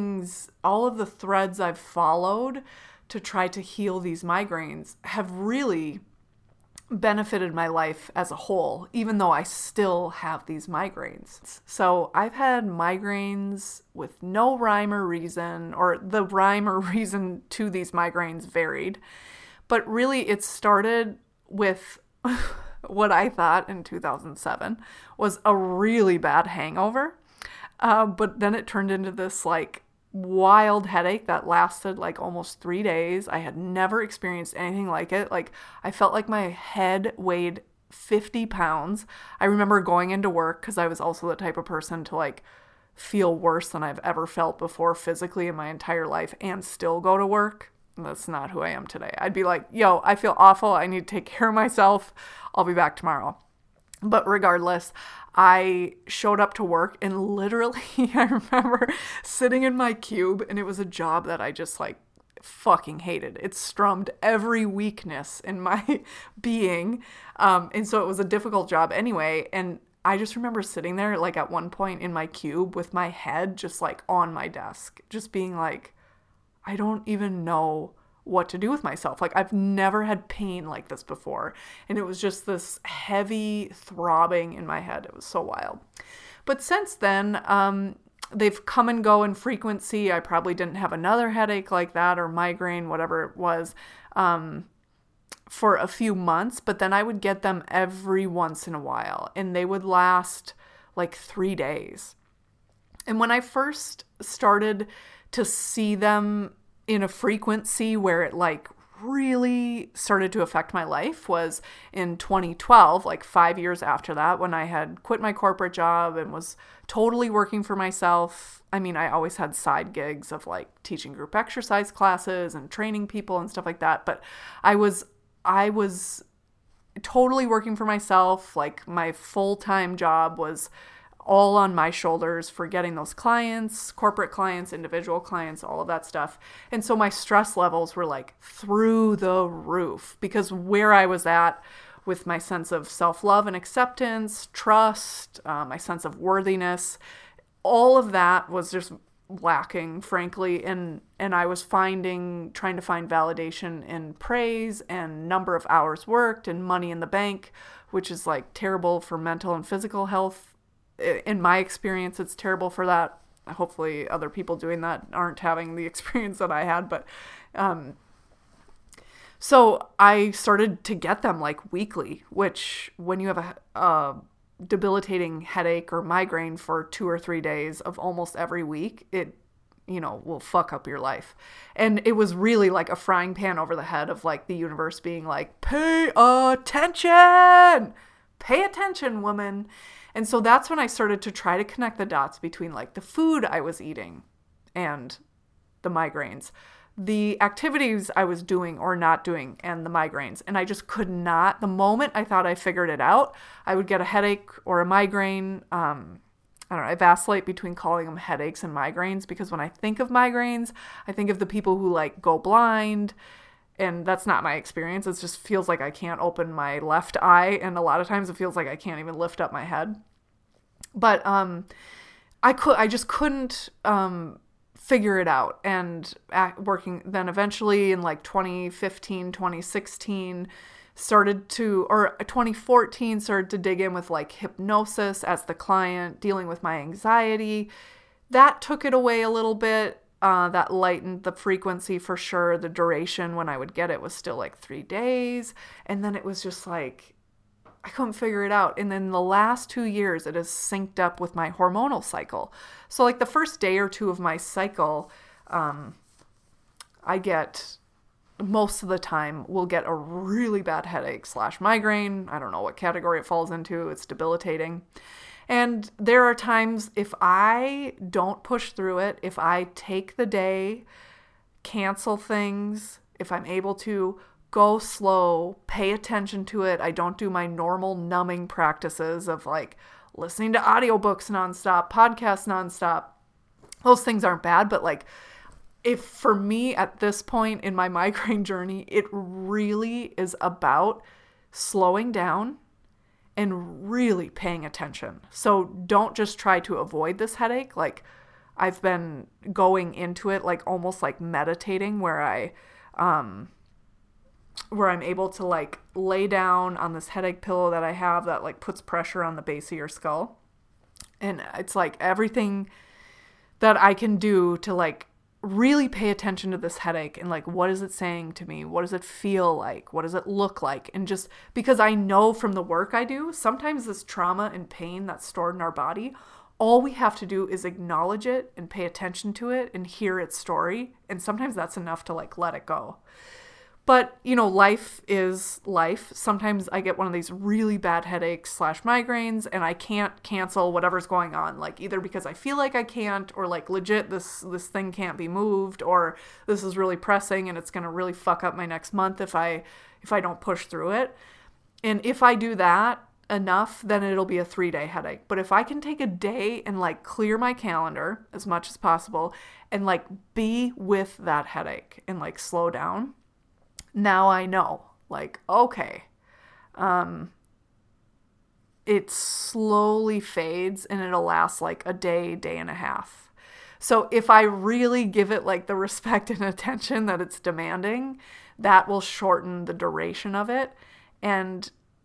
threads I've followed to try to heal these migraines have really benefited my life as a whole, even though I still have these migraines. So I've had migraines with no rhyme or reason, or the rhyme or reason to these migraines varied. But really it started with what I thought in 2007 was a really bad hangover. But then it turned into this wild headache that lasted almost 3 days. I had never experienced anything like it. I felt like my head weighed 50 pounds. I remember going into work, because I was also the type of person to feel worse than I've ever felt before physically in my entire life and still go to work. That's not who I am today. I'd be like, yo, I feel awful. I need to take care of myself. I'll be back tomorrow. But regardless, I showed up to work, and literally I remember sitting in my cube, and it was a job that I just fucking hated. It strummed every weakness in my being. And so it was a difficult job anyway. And I just remember sitting there at one point in my cube with my head just on my desk, just being I don't even know what to do with myself. I've never had pain like this before. And it was just this heavy throbbing in my head. It was so wild. But since then, they've come and go in frequency. I probably didn't have another headache like that, or migraine, whatever it was, for a few months. But then I would get them every once in a while, and they would last 3 days. And when I first started to see them in a frequency where it really started to affect my life was in 2012, 5 years after that, when I had quit my corporate job and was totally working for myself. I mean, I always had side gigs of teaching group exercise classes and training people and stuff like that. But I was totally working for myself. My full-time job was all on my shoulders for getting those clients, corporate clients, individual clients, all of that stuff. And so my stress levels were through the roof, because where I was at with my sense of self-love and acceptance, trust, my sense of worthiness, all of that was just lacking, frankly, and I was trying to find validation in praise and number of hours worked and money in the bank, which is like terrible for mental and physical health. In my experience, it's terrible for that. Hopefully other people doing that aren't having the experience that I had, but so I started to get them like weekly, which when you have a debilitating headache or migraine for 2 or 3 days of almost every week, it, will fuck up your life. And it was really like a frying pan over the head of like the universe being like, pay attention, woman. And so that's when I started to try to connect the dots between like the food I was eating and the migraines, the activities I was doing or not doing and the migraines. And I just could not, the moment I thought I figured it out, I would get a headache or a migraine. I don't know, I vacillate between calling them headaches and migraines, because when I think of migraines, I think of the people who like go blind, and that's not my experience. It just feels like I can't open my left eye, and a lot of times it feels like I can't even lift up my head. But I just couldn't figure it out. And working then eventually in like 2015, 2016, 2014 started to dig in with like hypnosis as the client, dealing with my anxiety. That took it away a little bit. That lightened the frequency for sure. The duration when I would get it was still like 3 days. And then it was just like, I couldn't figure it out. And then the last 2 years, it has synced up with my hormonal cycle. So like the first day or two of my cycle, I get, most of the time, will get a really bad headache / migraine. I don't know what category it falls into. It's debilitating. And there are times if I don't push through it, if I take the day, cancel things, if I'm able to, go slow, pay attention to it. I don't do my normal numbing practices of like listening to audiobooks nonstop, podcasts nonstop. Those things aren't bad, but like if for me at this point in my migraine journey, it really is about slowing down and really paying attention. So don't just try to avoid this headache. Like I've been going into it like almost like meditating, where I'm able to like lay down on this headache pillow that I have that like puts pressure on the base of your skull. And it's like everything that I can do to like really pay attention to this headache and like, what is it saying to me? What does it feel like? What does it look like? And just because I know from the work I do, sometimes this trauma and pain that's stored in our body, all we have to do is acknowledge it and pay attention to it and hear its story. And sometimes that's enough to like let it go. But, life is life. Sometimes I get one of these really bad headaches / migraines and I can't cancel whatever's going on. Like either because I feel like I can't, or like legit this thing can't be moved, or this is really pressing and it's going to really fuck up my next month if I don't push through it. And if I do that enough, then it'll be a 3-day headache. But if I can take a day and like clear my calendar as much as possible and like be with that headache and like slow down, now I know, like, okay, it slowly fades and it'll last like a day and a half. So if I really give it like the respect and attention that it's demanding, that will shorten the duration of it. And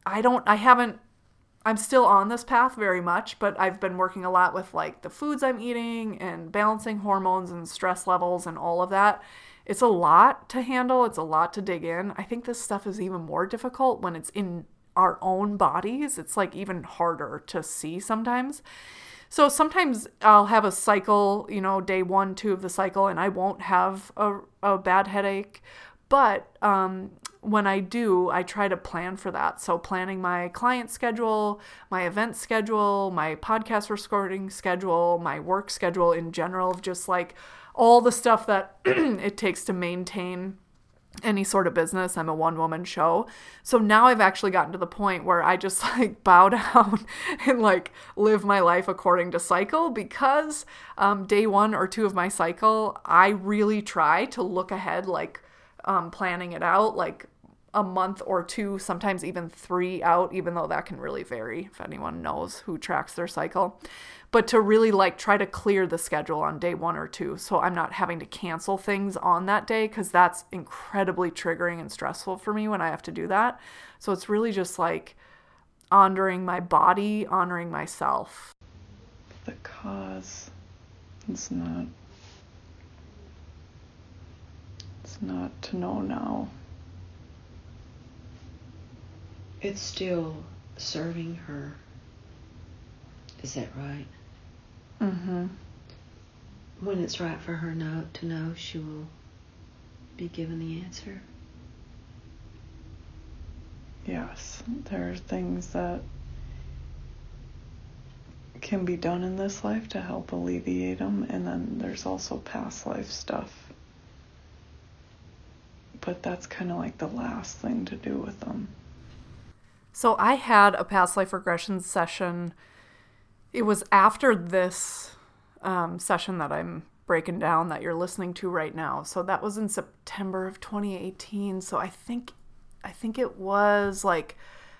I'm still on this path very much, but I've been working a lot with like the foods I'm eating and balancing hormones and stress levels and all of that. It's a lot to handle. It's a lot to dig in. I think this stuff is even more difficult when it's in our own bodies. It's like even harder to see sometimes. So sometimes I'll have a cycle, day 1, 2 of the cycle, and I won't have a bad headache. But when I do, I try to plan for that. So planning my client schedule, my event schedule, my podcast recording schedule, my work schedule in general, of just like all the stuff that it takes to maintain any sort of business. I'm a one-woman show. So now I've actually gotten to the point where I just like bow down and like live my life according to cycle, because day 1 or 2 of my cycle, I really try to look ahead, like planning it out, like a month or two, sometimes even 3 out, even though that can really vary if anyone knows who tracks their cycle. But to really like try to clear the schedule on day 1 or 2, so I'm not having to cancel things on that day, because that's incredibly triggering and stressful for me when I have to do that. So it's really just like honoring my body, honoring myself. The cause is not to know now. It's still serving her. Is that right? Mm-hmm. When it's right for her to know, she will be given the answer. Yes, there are things that can be done in this life to help alleviate them, and then there's also past life stuff. But that's kind of like the last thing to do with them. So I had a past life regression session. It was after this session that I'm breaking down that you're listening to right now. So that was in September of 2018. So I think it was like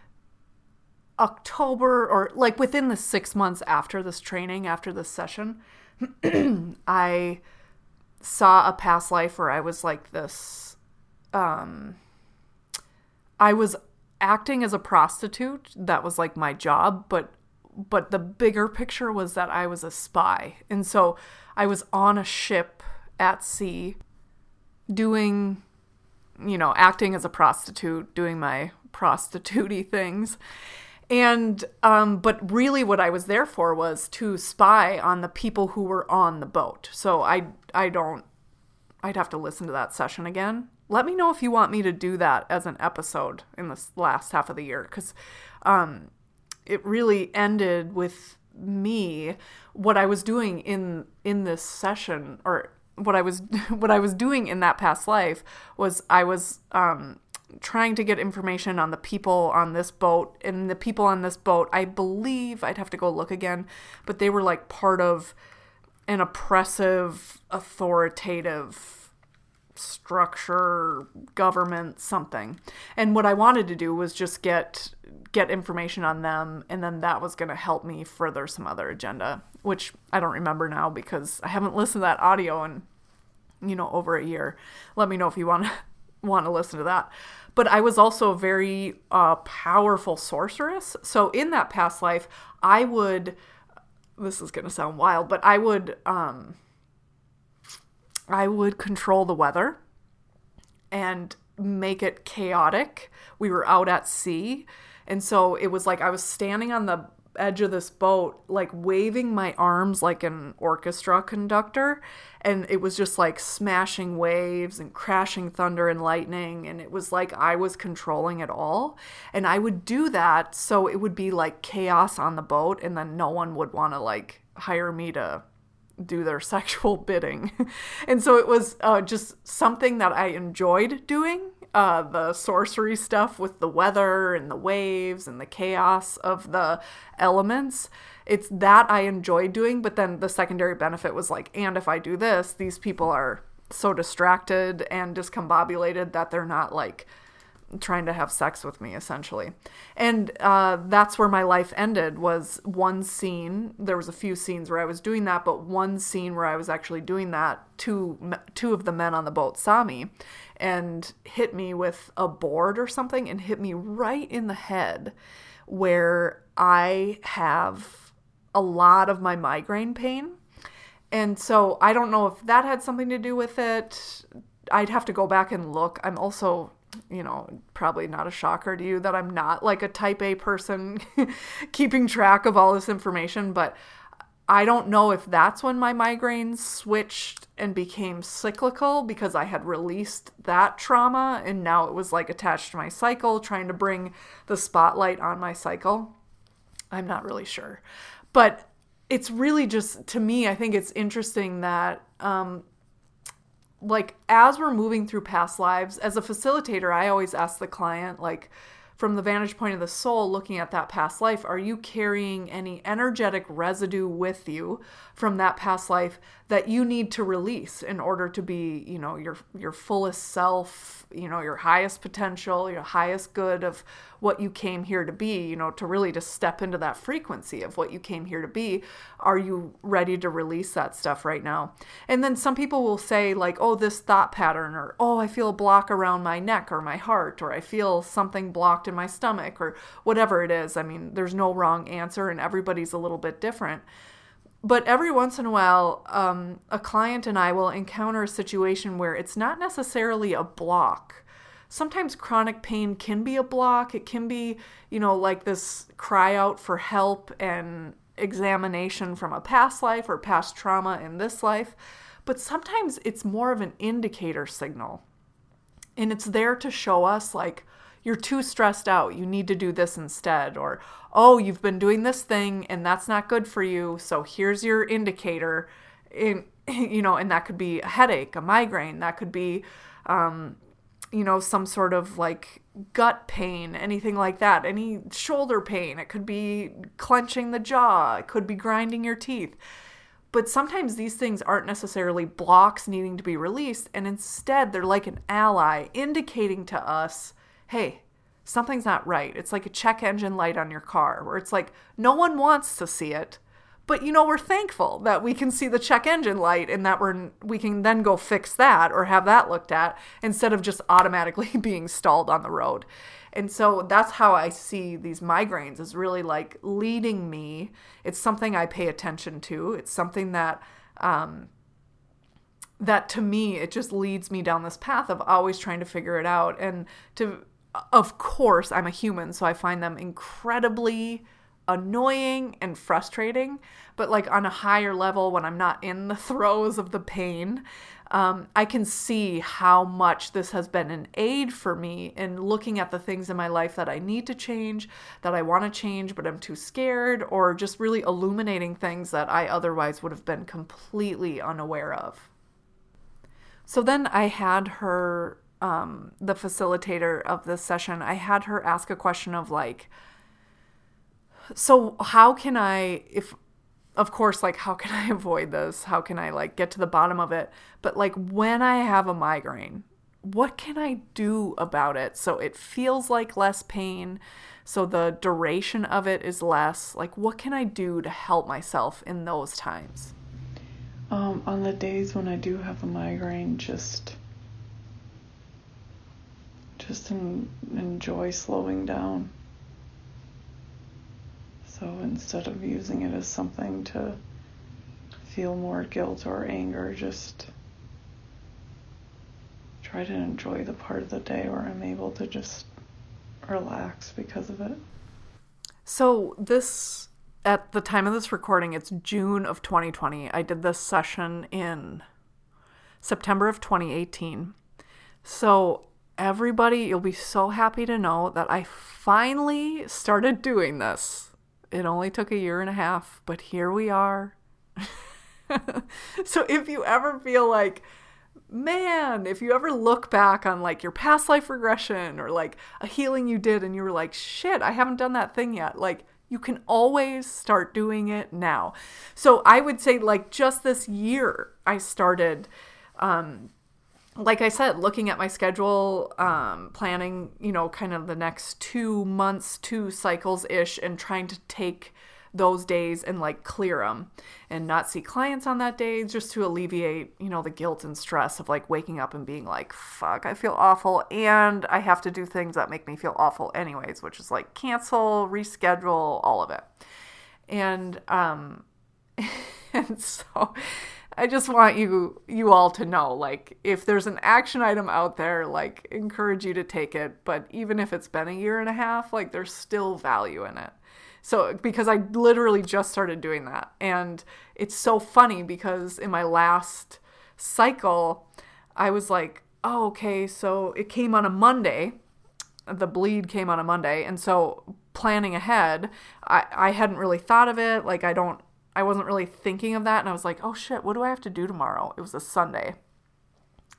October, or like within the 6 months after this training, after this session, I saw a past life where I was like this, I was acting as a prostitute. That was like my job, but the bigger picture was that I was a spy. And so I was on a ship at sea doing, acting as a prostitute, doing my prostitute-y things. And, but really what I was there for was to spy on the people who were on the boat. So I'd have to listen to that session again. Let me know if you want me to do that as an episode in this last half of the year, because it really ended with me. What I was doing in this session, or what I was doing in that past life, was I was trying to get information on the people on this boat. And the people on this boat, I believe, I'd have to go look again, but they were like part of an oppressive, authoritative structure, government, something. And what I wanted to do was just get information on them, and then that was going to help me further some other agenda, which I don't remember now because I haven't listened to that audio in over a year. Let me know if you want to listen to that. But I was also a very powerful sorceress. So in that past life, this is going to sound wild, but I would control the weather and make it chaotic. We were out at sea. And so it was like I was standing on the edge of this boat, like waving my arms like an orchestra conductor. And it was just like smashing waves and crashing thunder and lightning. And it was like I was controlling it all. And I would do that so it would be like chaos on the boat. And then no one would want to like hire me to do their sexual bidding. And so it was just something that I enjoyed doing, the sorcery stuff with the weather and the waves and the chaos of the elements. It's that I enjoyed doing, but then the secondary benefit was like, and if I do this, these people are so distracted and discombobulated that they're not like trying to have sex with me, essentially. And that's where my life ended, was one scene. There was a few scenes where I was doing that, but one scene where I was actually doing that, two of the men on the boat saw me and hit me with a board or something, and hit me right in the head where I have a lot of my migraine pain. And so I don't know if that had something to do with it. I'd have to go back and look. I'm also, probably not a shocker to you that I'm not like a type A person keeping track of all this information, but I don't know if that's when my migraines switched and became cyclical, because I had released that trauma and now it was like attached to my cycle, trying to bring the spotlight on my cycle. I'm not really sure. But it's really just, to me, I think it's interesting that like as we're moving through past lives, as a facilitator, I always ask the client, like, from the vantage point of the soul, looking at that past life, are you carrying any energetic residue with you from that past life that you need to release in order to be, your fullest self, your highest potential, your highest good of what you came here to be, to really just step into that frequency of what you came here to be? Are you ready to release that stuff right now? And then some people will say like, oh, this thought pattern, or, oh, I feel a block around my neck or my heart, or I feel something blocked in my stomach, or whatever it is. I mean, there's no wrong answer and everybody's a little bit different. But every once in a while, a client and I will encounter a situation where it's not necessarily a block. Sometimes chronic pain can be a block. It can be, like this cry out for help and examination from a past life or past trauma in this life. But sometimes it's more of an indicator signal. And it's there to show us like, you're too stressed out, you need to do this instead. Or, oh, you've been doing this thing and that's not good for you, so here's your indicator. And that could be a headache, a migraine. That could be, some sort of like gut pain, anything like that. Any shoulder pain. It could be clenching the jaw. It could be grinding your teeth. But sometimes these things aren't necessarily blocks needing to be released, and instead they're like an ally indicating to us, hey, something's not right. It's like a check engine light on your car where it's like no one wants to see it, but we're thankful that we can see the check engine light and that we can then go fix that or have that looked at instead of just automatically being stalled on the road. And so that's how I see these migraines, is really like leading me. It's something I pay attention to. It's something that that to me, it just leads me down this path of always trying to figure it out. And of course, I'm a human, so I find them incredibly annoying and frustrating. But like on a higher level, when I'm not in the throes of the pain, I can see how much this has been an aid for me in looking at the things in my life that I need to change, that I want to change, but I'm too scared, or just really illuminating things that I otherwise would have been completely unaware of. So then I had her, the facilitator of this session, I had her ask a question of like, so how can I, how can I avoid this? How can I like get to the bottom of it? But like when I have a migraine, what can I do about it so it feels like less pain, so the duration of it is less? Like what can I do to help myself in those times? On the days when I do have a migraine, just enjoy slowing down. So instead of using it as something to feel more guilt or anger, just try to enjoy the part of the day where I'm able to just relax because of it. So this, at the time of this recording, it's June of 2020. I did this session in September of 2018. So everybody, you'll be so happy to know that I finally started doing this. It only took 1.5 years, but here we are. So if you ever feel like, man, if you ever look back on like your past life regression or like a healing you did and you were like, shit, I haven't done that thing yet. Like you can always start doing it now. So I would say like just this year, I started, like I said, looking at my schedule, planning, kind of the next 2 months, 2 cycles-ish, and trying to take those days and like clear them and not see clients on that day, just to alleviate, the guilt and stress of like waking up and being like, fuck, I feel awful. And I have to do things that make me feel awful anyways, which is like cancel, reschedule, all of it. And, and so I just want you all to know, like, if there's an action item out there, like, encourage you to take it. But even if it's been 1.5 years, like, there's still value in it. So, because I literally just started doing that. And it's so funny because in my last cycle, I was like, oh, okay, so it came on a Monday. The bleed came on a Monday. And so planning ahead, I hadn't really thought of it. Like, I wasn't really thinking of that. And I was like, oh shit, what do I have to do tomorrow? It was a Sunday.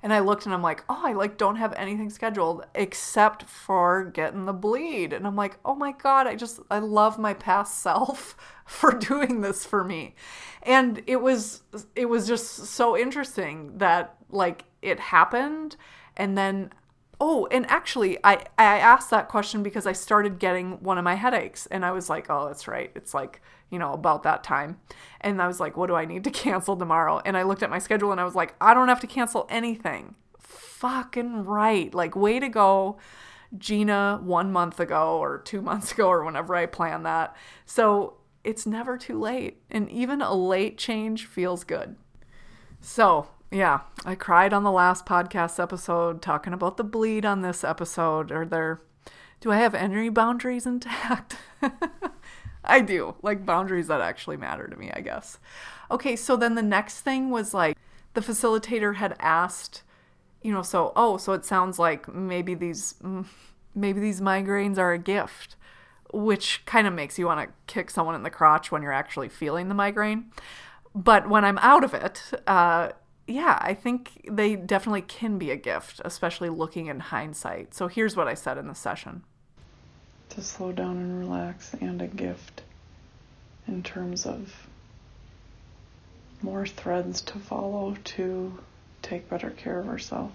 And I looked and I'm like, oh, I like don't have anything scheduled except for getting the bleed. And I'm like, oh my God, I love my past self for doing this for me. And it was just so interesting that like it happened. And then, oh, and actually I asked that question because I started getting one of my headaches and I was like, oh, that's right. It's like, about that time. And I was like, what do I need to cancel tomorrow? And I looked at my schedule and I was like, I don't have to cancel anything. Fucking right. Like, way to go, Gina, 1 month ago or 2 months ago or whenever I planned that. So it's never too late. And even a late change feels good. So yeah, I cried on the last podcast episode talking about the bleed on this episode. Do I have any boundaries intact? I do, like boundaries that actually matter to me, I guess. Okay, so then the next thing was like the facilitator had asked, so it sounds like maybe these migraines are a gift, which kind of makes you want to kick someone in the crotch when you're actually feeling the migraine. But when I'm out of it, yeah, I think they definitely can be a gift, especially looking in hindsight. So here's what I said in the session. To slow down and relax, and a gift in terms of more threads to follow to take better care of ourselves.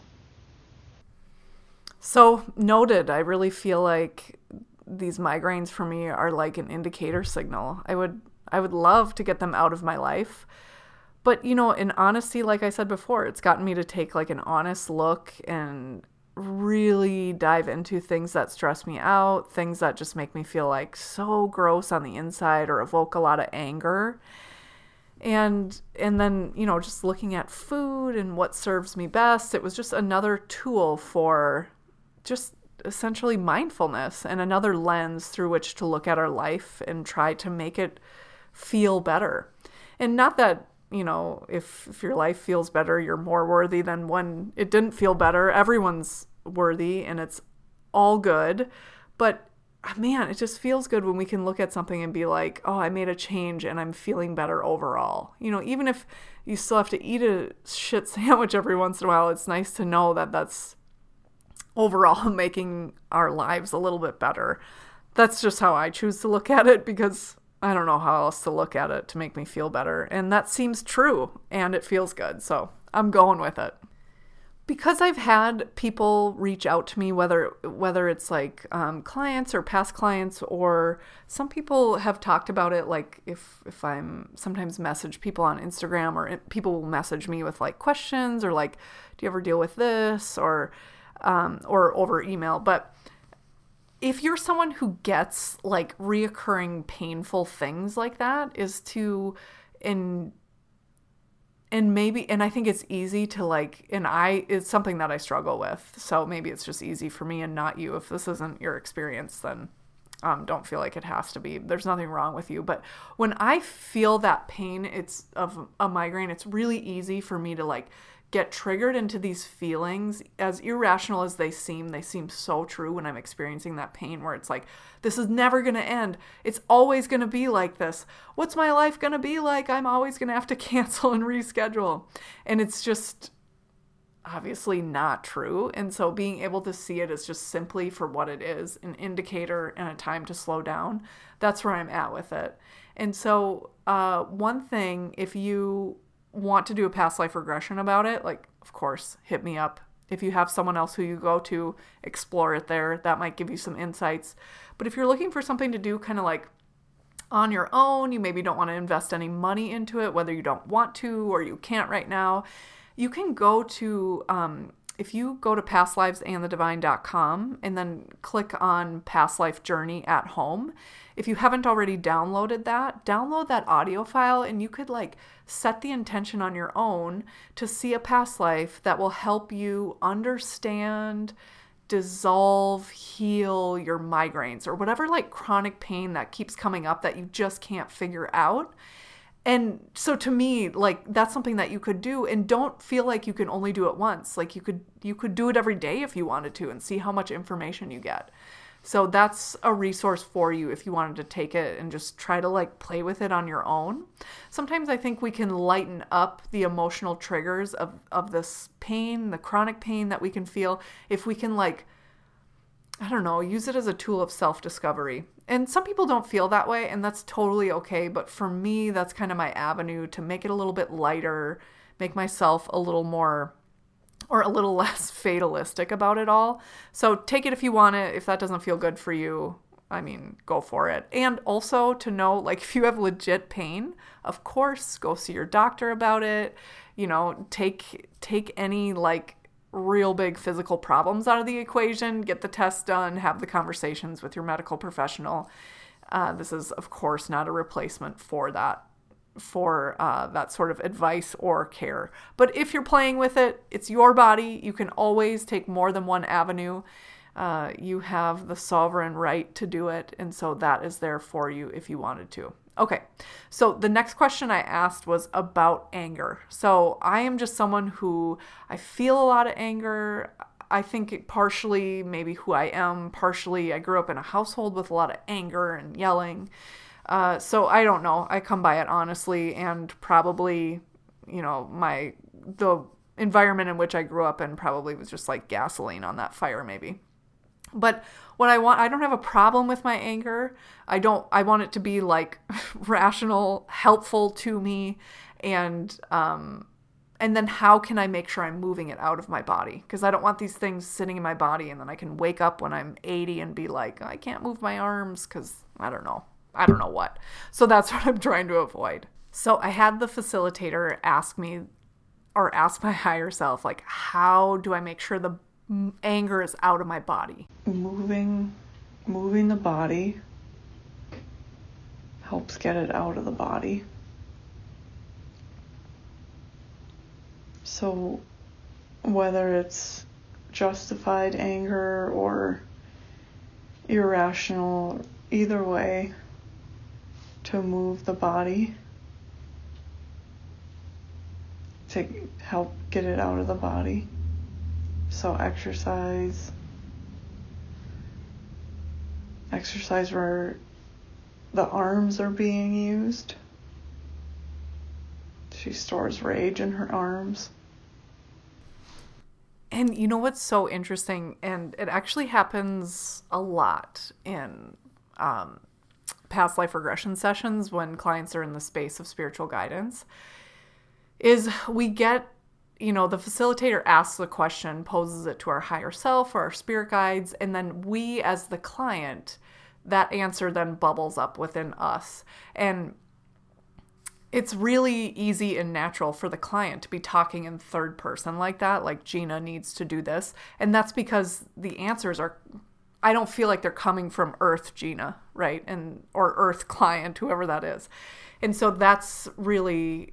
So noted. I really feel like these migraines for me are like an indicator signal. I would love to get them out of my life. But, in honesty, like I said before, it's gotten me to take like an honest look and really dive into things that stress me out, things that just make me feel like so gross on the inside or evoke a lot of anger. And then, just looking at food and what serves me best, it was just another tool for just essentially mindfulness and another lens through which to look at our life and try to make it feel better. And not that, if your life feels better, you're more worthy than when it didn't feel better. Everyone's worthy and it's all good. But man, it just feels good when we can look at something and be like, oh, I made a change and I'm feeling better overall. Even if you still have to eat a shit sandwich every once in a while, it's nice to know that that's overall making our lives a little bit better. That's just how I choose to look at it, because I don't know how else to look at it to make me feel better. And that seems true and it feels good. So I'm going with it. Because I've had people reach out to me, whether it's like clients or past clients, or some people have talked about it, like if I'm sometimes message people on Instagram, or people will message me with like questions or like, do you ever deal with this, or over email. But if you're someone who gets like reoccurring painful things like that, is to, and I think it's easy to like, it's something that I struggle with. So maybe it's just easy for me and not you. If this isn't your experience, then don't feel like it has to be. There's nothing wrong with you. But when I feel that pain, it's of a migraine, it's really easy for me to like get triggered into these feelings. As irrational as they seem so true when I'm experiencing that pain, where it's like, this is never going to end. It's always going to be like this. What's my life going to be like? I'm always going to have to cancel and reschedule. And it's just obviously not true. And so being able to see it as just simply for what it is, an indicator and a time to slow down, that's where I'm at with it. And so one thing, if you want to do a past life regression about it, like, of course, hit me up. If you have someone else who you go to, explore it there. That might give you some insights. But if you're looking for something to do kind of like on your own, you maybe don't want to invest any money into it, whether you don't want to or you can't right now, you can go to, if you go to pastlivesandthedivine.com and then click on Past Life Journey at Home, if you haven't already downloaded that, download that audio file, and you could like set the intention on your own to see a past life that will help you understand, dissolve, heal your migraines or whatever like chronic pain that keeps coming up that you just can't figure out. And so to me, like, that's something that you could do, and don't feel like you can only do it once. Like you could do it every day if you wanted to, and see how much information you get. So that's a resource for you if you wanted to take it and just try to like play with it on your own. Sometimes I think we can lighten up the emotional triggers of this pain, the chronic pain that we can feel, if we can like, I don't know, use it as a tool of self-discovery. And some people don't feel that way, and that's totally okay. But for me, that's kind of my avenue to make it a little bit lighter, make myself a little more or a little less fatalistic about it all. So take it if you want it. If that doesn't feel good for you, I mean, go for it. And also to know, like, if you have legit pain, of course, go see your doctor about it. You know, take any, like, real big physical problems out of the equation, get the test done, have the conversations with your medical professional. This is, of course, not a replacement for that sort of advice or care. But if you're playing with it, it's your body. You can always take more than one avenue. You have the sovereign right to do it. And so that is there for you if you wanted to. Okay, so the next question I asked was about anger. So I am just someone who, I feel a lot of anger. I think partially maybe who I am, partially I grew up in a household with a lot of anger and yelling. So I don't know. I come by it honestly, and probably, you know, the environment in which I grew up in probably was just like gasoline on that fire maybe. But what I don't have a problem with my anger. I want it to be like rational, helpful to me. And then how can I make sure I'm moving it out of my body? Because I don't want these things sitting in my body and then I can wake up when I'm 80 and be like, I can't move my arms because I don't know what. So that's what I'm trying to avoid. So I had the facilitator ask my higher self, like, how do I make sure the anger is out of my body? Moving the body helps get it out of the body. So whether it's justified anger or irrational, either way, to move the body to help get it out of the body. So exercise where the arms are being used. She stores rage in her arms. And you know what's so interesting, and it actually happens a lot in past life regression sessions when clients are in the space of spiritual guidance, is we get, you know, the facilitator asks the question, poses it to our higher self or our spirit guides, and then we as the client, that answer then bubbles up within us. And it's really easy and natural for the client to be talking in third person like that, like Gina needs to do this. And that's because the answers are, I don't feel like they're coming from Earth Gina, right? Or Earth client, whoever that is. And so that's really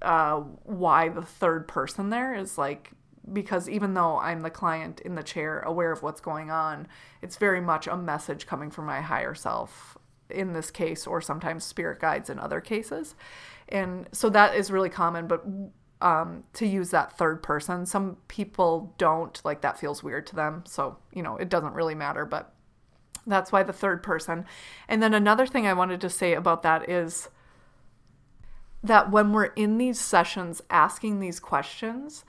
why the third person there is like, because even though I'm the client in the chair aware of what's going on, it's very much a message coming from my higher self in this case, or sometimes spirit guides in other cases. And so that is really common, but to use that third person, some people don't, like that feels weird to them. So, you know, it doesn't really matter, but that's why the third person. And then another thing I wanted to say about that is that when we're in these sessions asking these questions,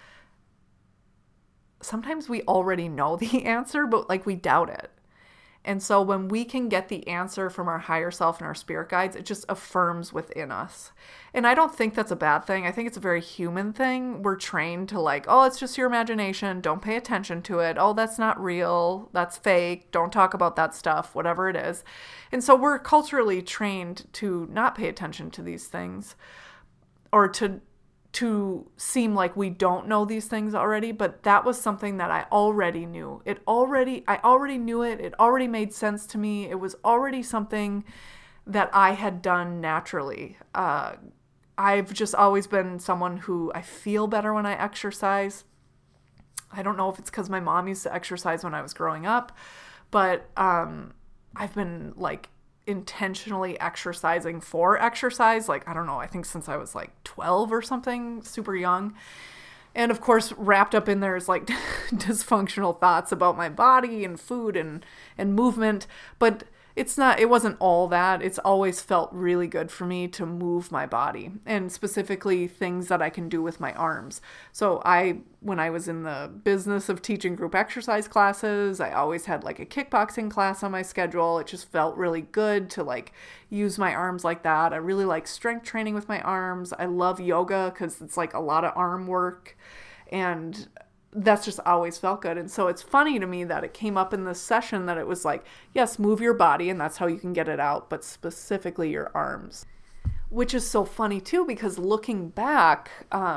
sometimes we already know the answer, but like we doubt it. And so when we can get the answer from our higher self and our spirit guides, it just affirms within us. And I don't think that's a bad thing. I think it's a very human thing. We're trained to like, oh, it's just your imagination. Don't pay attention to it. Oh, that's not real. That's fake. Don't talk about that stuff, whatever it is. And so we're culturally trained to not pay attention to these things, or to seem like we don't know these things already. But that was something that I already knew. I already knew it. It already made sense to me. It was already something that I had done naturally. I've just always been someone who I feel better when I exercise. I don't know if it's because my mom used to exercise when I was growing up, but I've been like intentionally exercising for exercise. Like, I don't know, I think since I was like 12 or something, super young. And of course, wrapped up in there is like dysfunctional thoughts about my body and food and movement. But it wasn't all that. It's always felt really good for me to move my body, and specifically things that I can do with my arms. So when I was in the business of teaching group exercise classes, I always had like a kickboxing class on my schedule. It just felt really good to like use my arms like that. I really like strength training with my arms. I love yoga because it's like a lot of arm work, and that's just always felt good. And so it's funny to me that it came up in this session that it was like, yes, move your body and that's how you can get it out, but specifically your arms, which is so funny too, because looking back,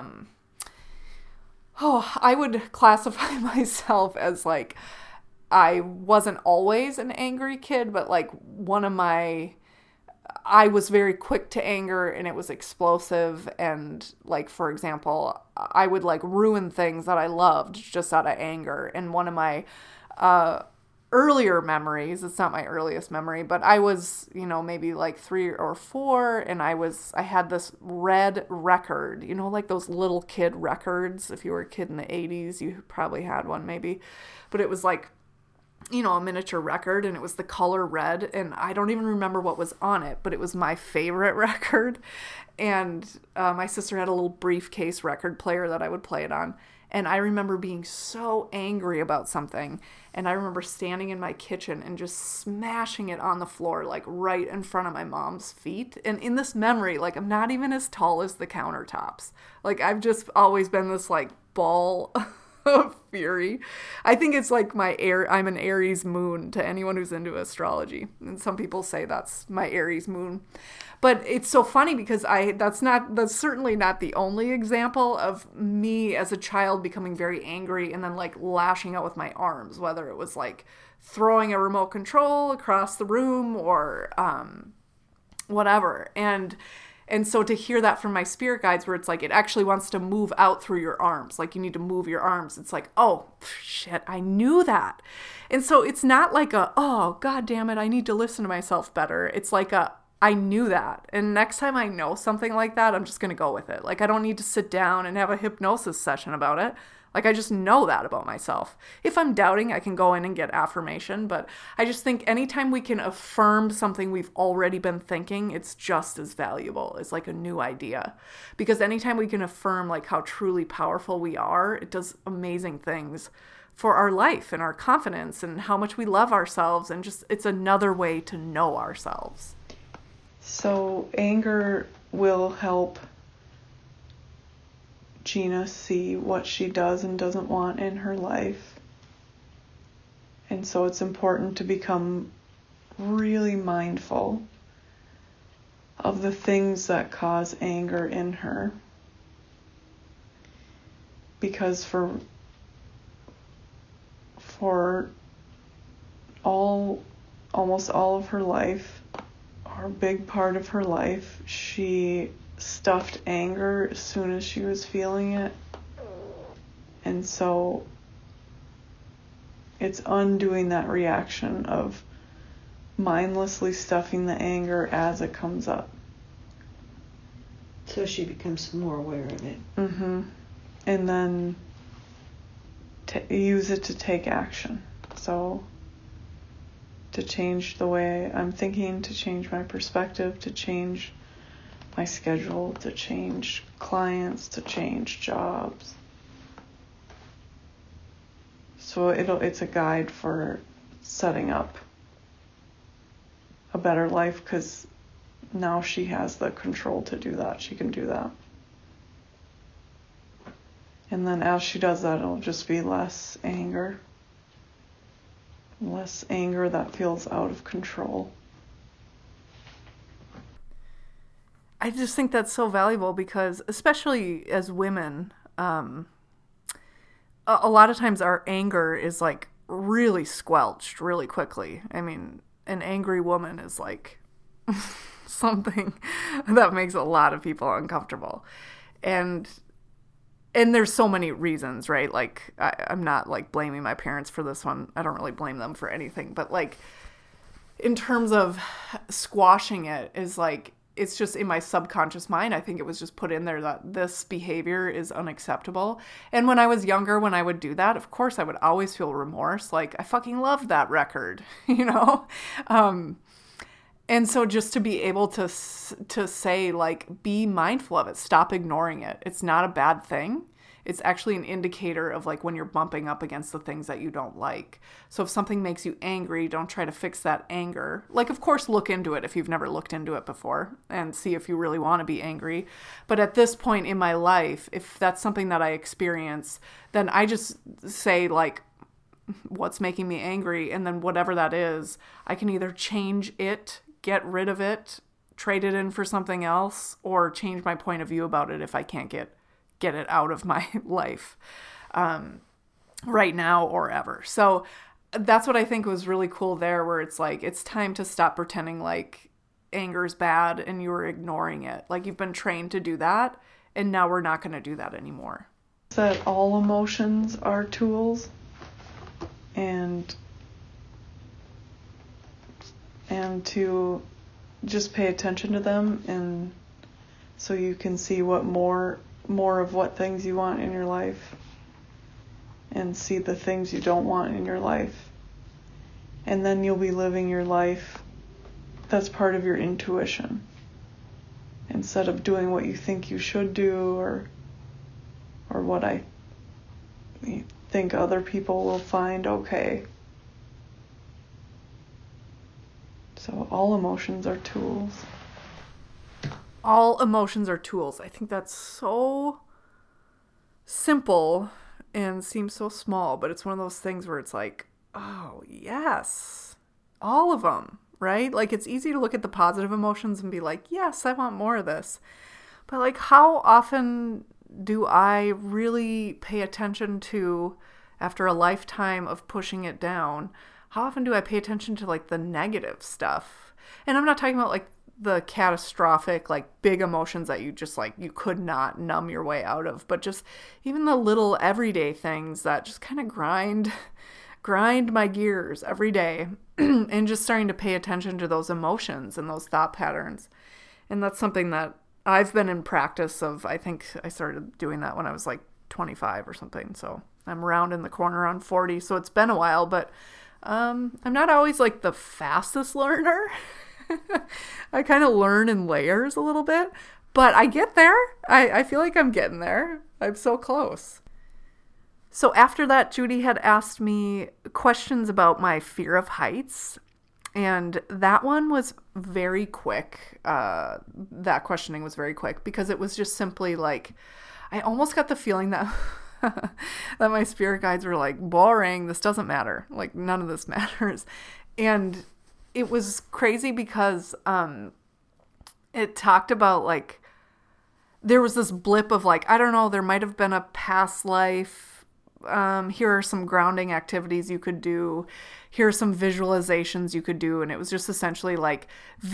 I would classify myself as like, I wasn't always an angry kid, but like I was very quick to anger, and it was explosive. And like, for example, I would like ruin things that I loved just out of anger. And one of my earlier memories, it's not my earliest memory, but I was, maybe like 3 or 4, and I had this red record, like those little kid records. If you were a kid in the 80s, you probably had one maybe, but it was like, a miniature record, and it was the color red, and I don't even remember what was on it, but it was my favorite record. And my sister had a little briefcase record player that I would play it on, and I remember being so angry about something, and I remember standing in my kitchen and just smashing it on the floor, like right in front of my mom's feet. And in this memory, like, I'm not even as tall as the countertops. Like, I've just always been this like ball of fury. I think it's like I'm an Aries moon to anyone who's into astrology. And some people say that's my Aries moon. But it's so funny because that's certainly not the only example of me as a child becoming very angry and then like lashing out with my arms, whether it was like throwing a remote control across the room or whatever. And so to hear that from my spirit guides, where it's like, it actually wants to move out through your arms. Like, you need to move your arms. It's like, oh, shit, I knew that. And so it's not like oh, God damn it, I need to listen to myself better. It's like I knew that. And next time I know something like that, I'm just going to go with it. Like, I don't need to sit down and have a hypnosis session about it. Like, I just know that about myself. If I'm doubting, I can go in and get affirmation. But I just think anytime we can affirm something we've already been thinking, it's just as valuable as like a new idea. Because anytime we can affirm like how truly powerful we are, it does amazing things for our life and our confidence and how much we love ourselves. And just, it's another way to know ourselves. So anger will help Gina see what she does and doesn't want in her life. And so it's important to become really mindful of the things that cause anger in her. Because for almost all of her life, or a big part of her life, she stuffed anger as soon as she was feeling it. And so it's undoing that reaction of mindlessly stuffing the anger as it comes up. So she becomes more aware of it. Mm-hmm. And then use it to take action. So to change the way I'm thinking, to change my perspective, to change my schedule, to change clients, to change jobs. So it's a guide for setting up a better life, because now she has the control to do that. She can do that. And then as she does that, it'll just be less anger that feels out of control. I just think that's so valuable because, especially as women, a lot of times our anger is like really squelched really quickly. I mean, an angry woman is like something that makes a lot of people uncomfortable. And there's so many reasons, right? Like, I'm not like blaming my parents for this one. I don't really blame them for anything. But like, in terms of squashing it, is like, it's just in my subconscious mind. I think it was just put in there that this behavior is unacceptable. And when I was younger, when I would do that, of course, I would always feel remorse. Like, I fucking loved that record, you know? And so just to be able to say, like, be mindful of it, stop ignoring it. It's not a bad thing. It's actually an indicator of, like, when you're bumping up against the things that you don't like. So if something makes you angry, don't try to fix that anger. Like, of course, look into it if you've never looked into it before and see if you really want to be angry. But at this point in my life, if that's something that I experience, then I just say, like, what's making me angry? And then whatever that is, I can either change it, get rid of it, trade it in for something else, or change my point of view about it if I can't get it out of my life right now or ever. So that's what I think was really cool there, where it's like, it's time to stop pretending like anger's bad and you were ignoring it. Like, you've been trained to do that, and now we're not going to do that anymore. That all emotions are tools, and to just pay attention to them, and so you can see what more of what things you want in your life, and see the things you don't want in your life. And then you'll be living your life that's part of your intuition, instead of doing what you think you should do, or what I think other people will find okay. So all emotions are tools. All emotions are tools. I think that's so simple and seems so small, but it's one of those things where it's like, oh, yes, all of them, right? Like, it's easy to look at the positive emotions and be like, yes, I want more of this. But, like, how often do I really pay attention to, after a lifetime of pushing it down, how often do I pay attention to, like, the negative stuff? And I'm not talking about, like, the catastrophic, like, big emotions that you just, like, you could not numb your way out of, but just even the little everyday things that just kind of grind my gears every day, and just starting to pay attention to those emotions and those thought patterns. And that's something that I've been in practice of. I think I started doing that when I was like 25 or something. So I'm around in the corner on 40. So it's been a while, but I'm not always like the fastest learner. I kind of learn in layers a little bit, but I get there. I feel like I'm getting there. I'm so close. So after that, Judy had asked me questions about my fear of heights, and that one was very quick. That questioning was very quick, because it was just simply like, I almost got the feeling that that my spirit guides were like, boring, this doesn't matter. Like, none of this matters. And it was crazy because it talked about, like, there was this blip of, like, I don't know, there might have been a past life. Here are some grounding activities you could do. Here are some visualizations you could do. And it was just essentially like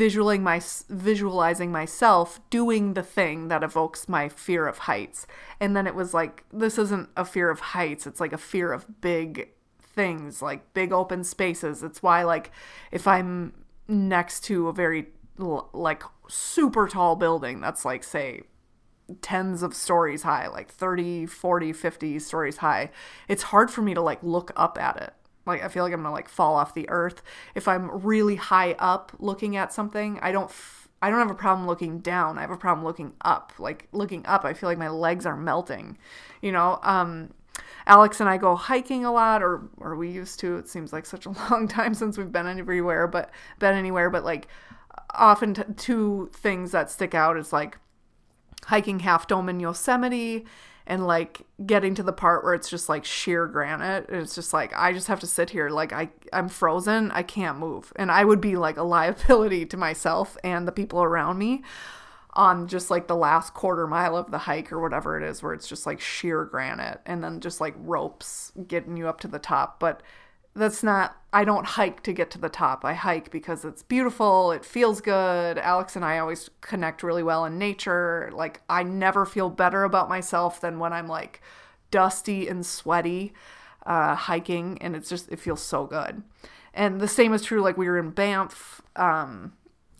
visualizing myself doing the thing that evokes my fear of heights. And then it was like, this isn't a fear of heights. It's like a fear of big things, like big open spaces. It's why, like, if I'm next to a very, like, super tall building that's, like, say, tens of stories high, like 30, 40, 50 stories high, it's hard for me to, like, look up at it. Like, I feel like I'm gonna, like, fall off the earth. If I'm really high up looking at something, I don't have a problem looking down. I have a problem looking up. Like, looking up, I feel like my legs are melting, you know? Alex and I go hiking a lot, or we used to. It seems like such a long time since we've been anywhere, but like, often two things that stick out is, like, hiking Half Dome in Yosemite, and, like, getting to the part where it's just, like, sheer granite. It's just like, I just have to sit here. Like, I'm frozen. I can't move. And I would be, like, a liability to myself and the people around me on just, like, the last quarter mile of the hike or whatever it is, where it's just, like, sheer granite and then just, like, ropes getting you up to the top. But that's not, I don't hike to get to the top. I hike because it's beautiful. It feels good. Alex and I always connect really well in nature. Like, I never feel better about myself than when I'm, like, dusty and sweaty hiking, and it's just, it feels so good. And the same is true, like, we were in Banff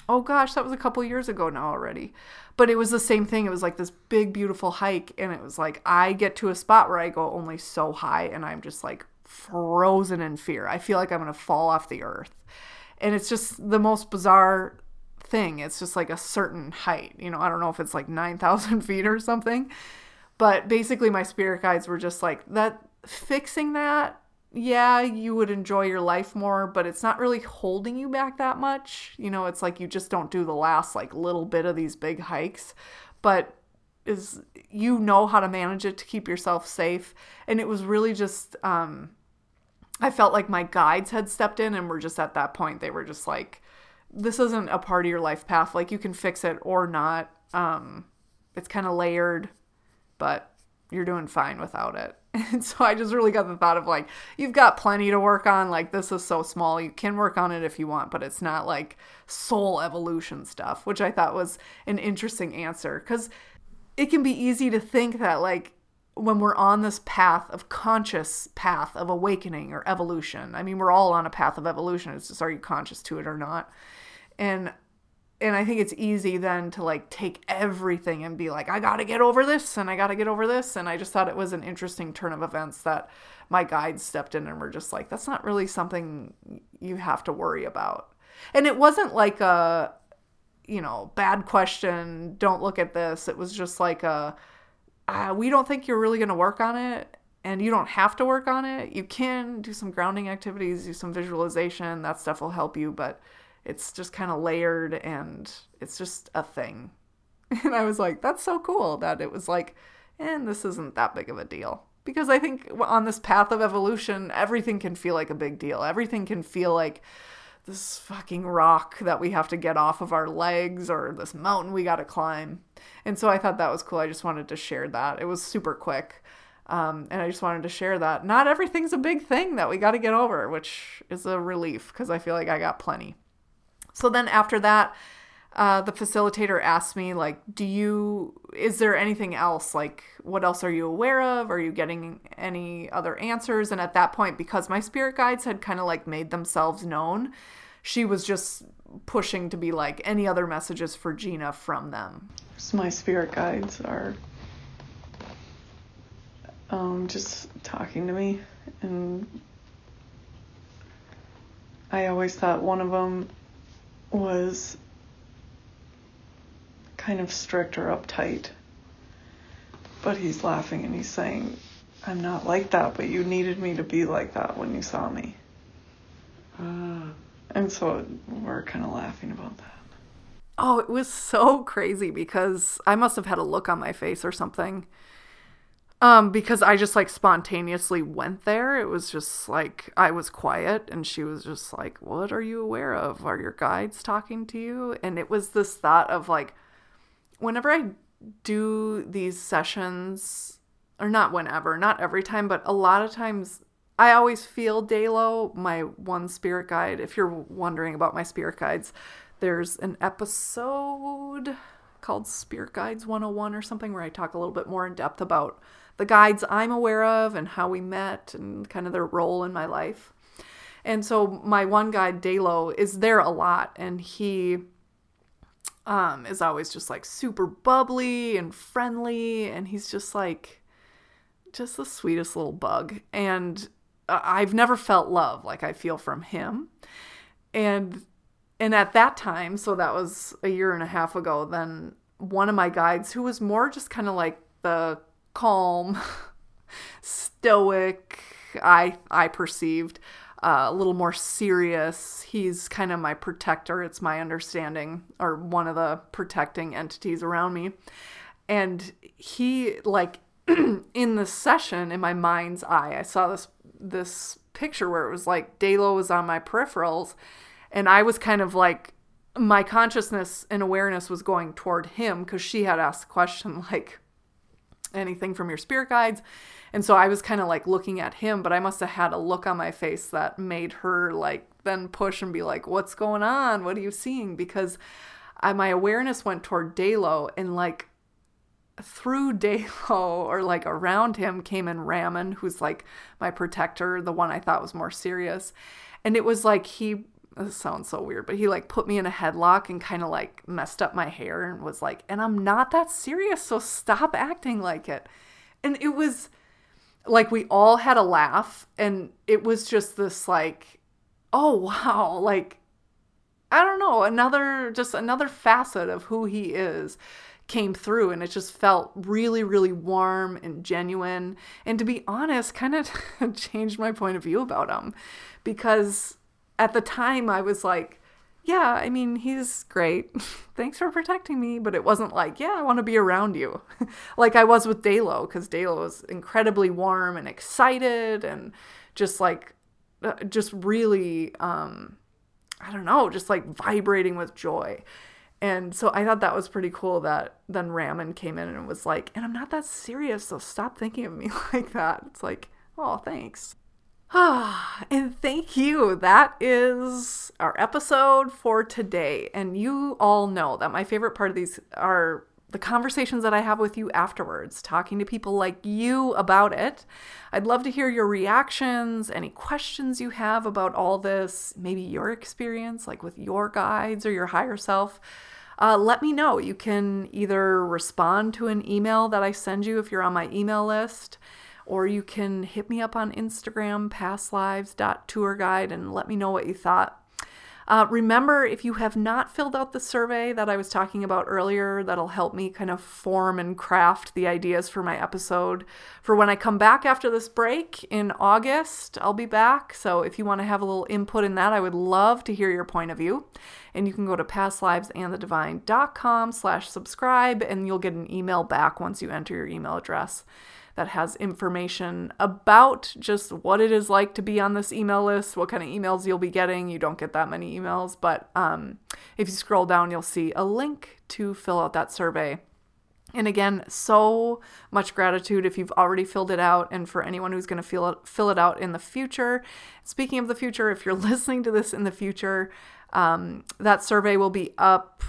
Oh gosh, that was a couple years ago now already. But it was the same thing. It was like this big, beautiful hike. And it was like, I get to a spot where I go only so high and I'm just like frozen in fear. I feel like I'm going to fall off the earth. And it's just the most bizarre thing. It's just like a certain height. You know, I don't know if it's like 9,000 feet or something. But basically my spirit guides were just like, that fixing that, yeah, you would enjoy your life more, but it's not really holding you back that much. You know, it's like you just don't do the last like little bit of these big hikes, but is you know how to manage it to keep yourself safe. And it was really just, I felt like my guides had stepped in and were just at that point, they were just like, this isn't a part of your life path. Like you can fix it or not. It's kind of layered, but you're doing fine without it. And so I just really got the thought of like, you've got plenty to work on. Like this is so small. You can work on it if you want, but it's not like soul evolution stuff, which I thought was an interesting answer. Because it can be easy to think that like when we're on this path of conscious path of awakening or evolution, I mean, we're all on a path of evolution. It's just, are you conscious to it or not? And I think it's easy then to like take everything and be like, I got to get over this and I got to get over this. And I just thought it was an interesting turn of events that my guides stepped in and were just like, that's not really something you have to worry about. And it wasn't like a, you know, bad question, don't look at this. It was just like we don't think you're really going to work on it and you don't have to work on it. You can do some grounding activities, do some visualization. That stuff will help you, but it's just kind of layered and it's just a thing. And I was like, that's so cool that it was like, and this isn't that big of a deal. Because I think on this path of evolution, everything can feel like a big deal. Everything can feel like this fucking rock that we have to get off of our legs or this mountain we got to climb. And so I thought that was cool. I just wanted to share that. It was super quick. And I just wanted to share that. Not everything's a big thing that we got to get over, which is a relief because I feel like I got plenty. So then after that, the facilitator asked me, like, is there anything else? Like, what else are you aware of? Are you getting any other answers? And at that point, because my spirit guides had kind of like made themselves known, she was just pushing to be like, any other messages for Gina from them? So my spirit guides are just talking to me. And I always thought one of them was kind of strict or uptight, but he's laughing and he's saying, I'm not like that, but you needed me to be like that when you saw me. And so we're kind of laughing about that. Oh, it was so crazy because I must have had a look on my face or something. Because I just like spontaneously went there. It was just like, I was quiet and she was just like, what are you aware of? Are your guides talking to you? And it was this thought of like, whenever I do these sessions, or not whenever, not every time, but a lot of times I always feel Dalo, my one spirit guide. If you're wondering about my spirit guides, there's an episode called Spirit Guides 101 or something where I talk a little bit more in depth about the guides I'm aware of and how we met and kind of their role in my life. And so my one guide, Dalo, is there a lot. And he is always just like super bubbly and friendly. And he's just like, just the sweetest little bug. And I've never felt love like I feel from him. And at that time, so that was a year and a half ago, then one of my guides, who was more just kind of like the calm, stoic, I perceived, a little more serious. He's kind of my protector. It's my understanding, or one of the protecting entities around me. And he, like, in the session, in my mind's eye, I saw this picture where it was like Dalo was on my peripherals, and I was kind of like, my consciousness and awareness was going toward him because she had asked a question like, anything from your spirit guides? And so I was kind of like looking at him, but I must have had a look on my face that made her like then push and be like, what's going on? What are you seeing? Because my awareness went toward Dalo, and like through Dalo or like around him came in Raman, who's like my protector, the one I thought was more serious. And it was like he this sounds so weird, but he like put me in a headlock and kind of like messed up my hair and was like, and I'm not that serious, so stop acting like it. And it was like, we all had a laugh, and it was just this like, oh wow, like, I don't know, another facet of who he is came through, and it just felt really, really warm and genuine. And to be honest, kind of changed my point of view about him, because at the time I was like, yeah, I mean, he's great. Thanks for protecting me. But it wasn't like, yeah, I want to be around you. Like I was with Dalo, because Dalo was incredibly warm and excited and just like, just really, I don't know, just like vibrating with joy. And so I thought that was pretty cool that then Raman came in and was like, and I'm not that serious, so stop thinking of me like that. It's like, oh, thanks. And thank you. That is our episode for today. And you all know that my favorite part of these are the conversations that I have with you afterwards, talking to people like you about it. I'd love to hear your reactions, any questions you have about all this, maybe your experience, like with your guides or your higher self. Let me know. You can either respond to an email that I send you if you're on my email list, or you can hit me up on Instagram, pastlives.tourguide, and let me know what you thought. Remember, if you have not filled out the survey that I was talking about earlier, that'll help me kind of form and craft the ideas for my episode. For when I come back after this break in August, I'll be back. So if you want to have a little input in that, I would love to hear your point of view. And you can go to pastlivesandthedivine.com/subscribe, and you'll get an email back once you enter your email address that has information about just what it is like to be on this email list, what kind of emails you'll be getting. You don't get that many emails, but if you scroll down, you'll see a link to fill out that survey. And again, so much gratitude if you've already filled it out, and for anyone who's going to fill it out in the future. Speaking of the future, if you're listening to this in the future, that survey will be up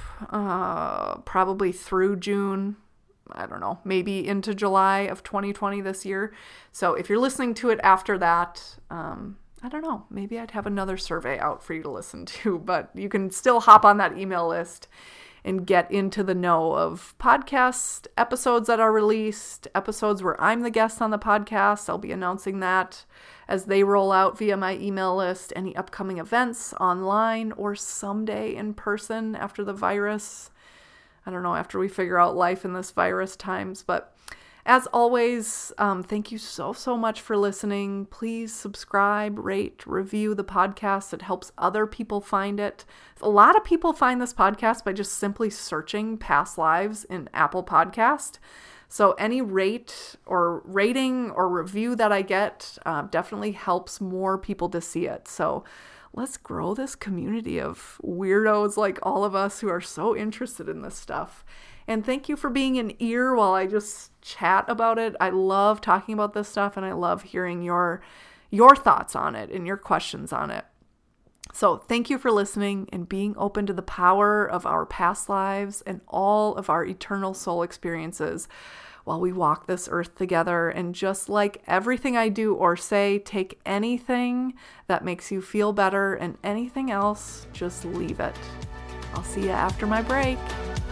probably through June. I don't know, maybe into July of 2020 this year. So if you're listening to it after that, I don't know, maybe I'd have another survey out for you to listen to, but you can still hop on that email list and get into the know of podcast episodes that are released, episodes where I'm the guest on the podcast. I'll be announcing that as they roll out via my email list, any upcoming events online or someday in person after the virus. I don't know, after we figure out life in this virus times. But as always, thank you so much for listening. Please subscribe, rate, review the podcast. It helps other people find it. A lot of people find this podcast by just simply searching Past Lives in Apple Podcast. So any rating or review that I get definitely helps more people to see it. So let's grow this community of weirdos like all of us who are so interested in this stuff. And thank you for being an ear while I just chat about it. I love talking about this stuff, and I love hearing your thoughts on it and your questions on it. So thank you for listening and being open to the power of our past lives and all of our eternal soul experiences while we walk this earth together. And just like everything I do or say, take anything that makes you feel better, and anything else, just leave it. I'll see you after my break.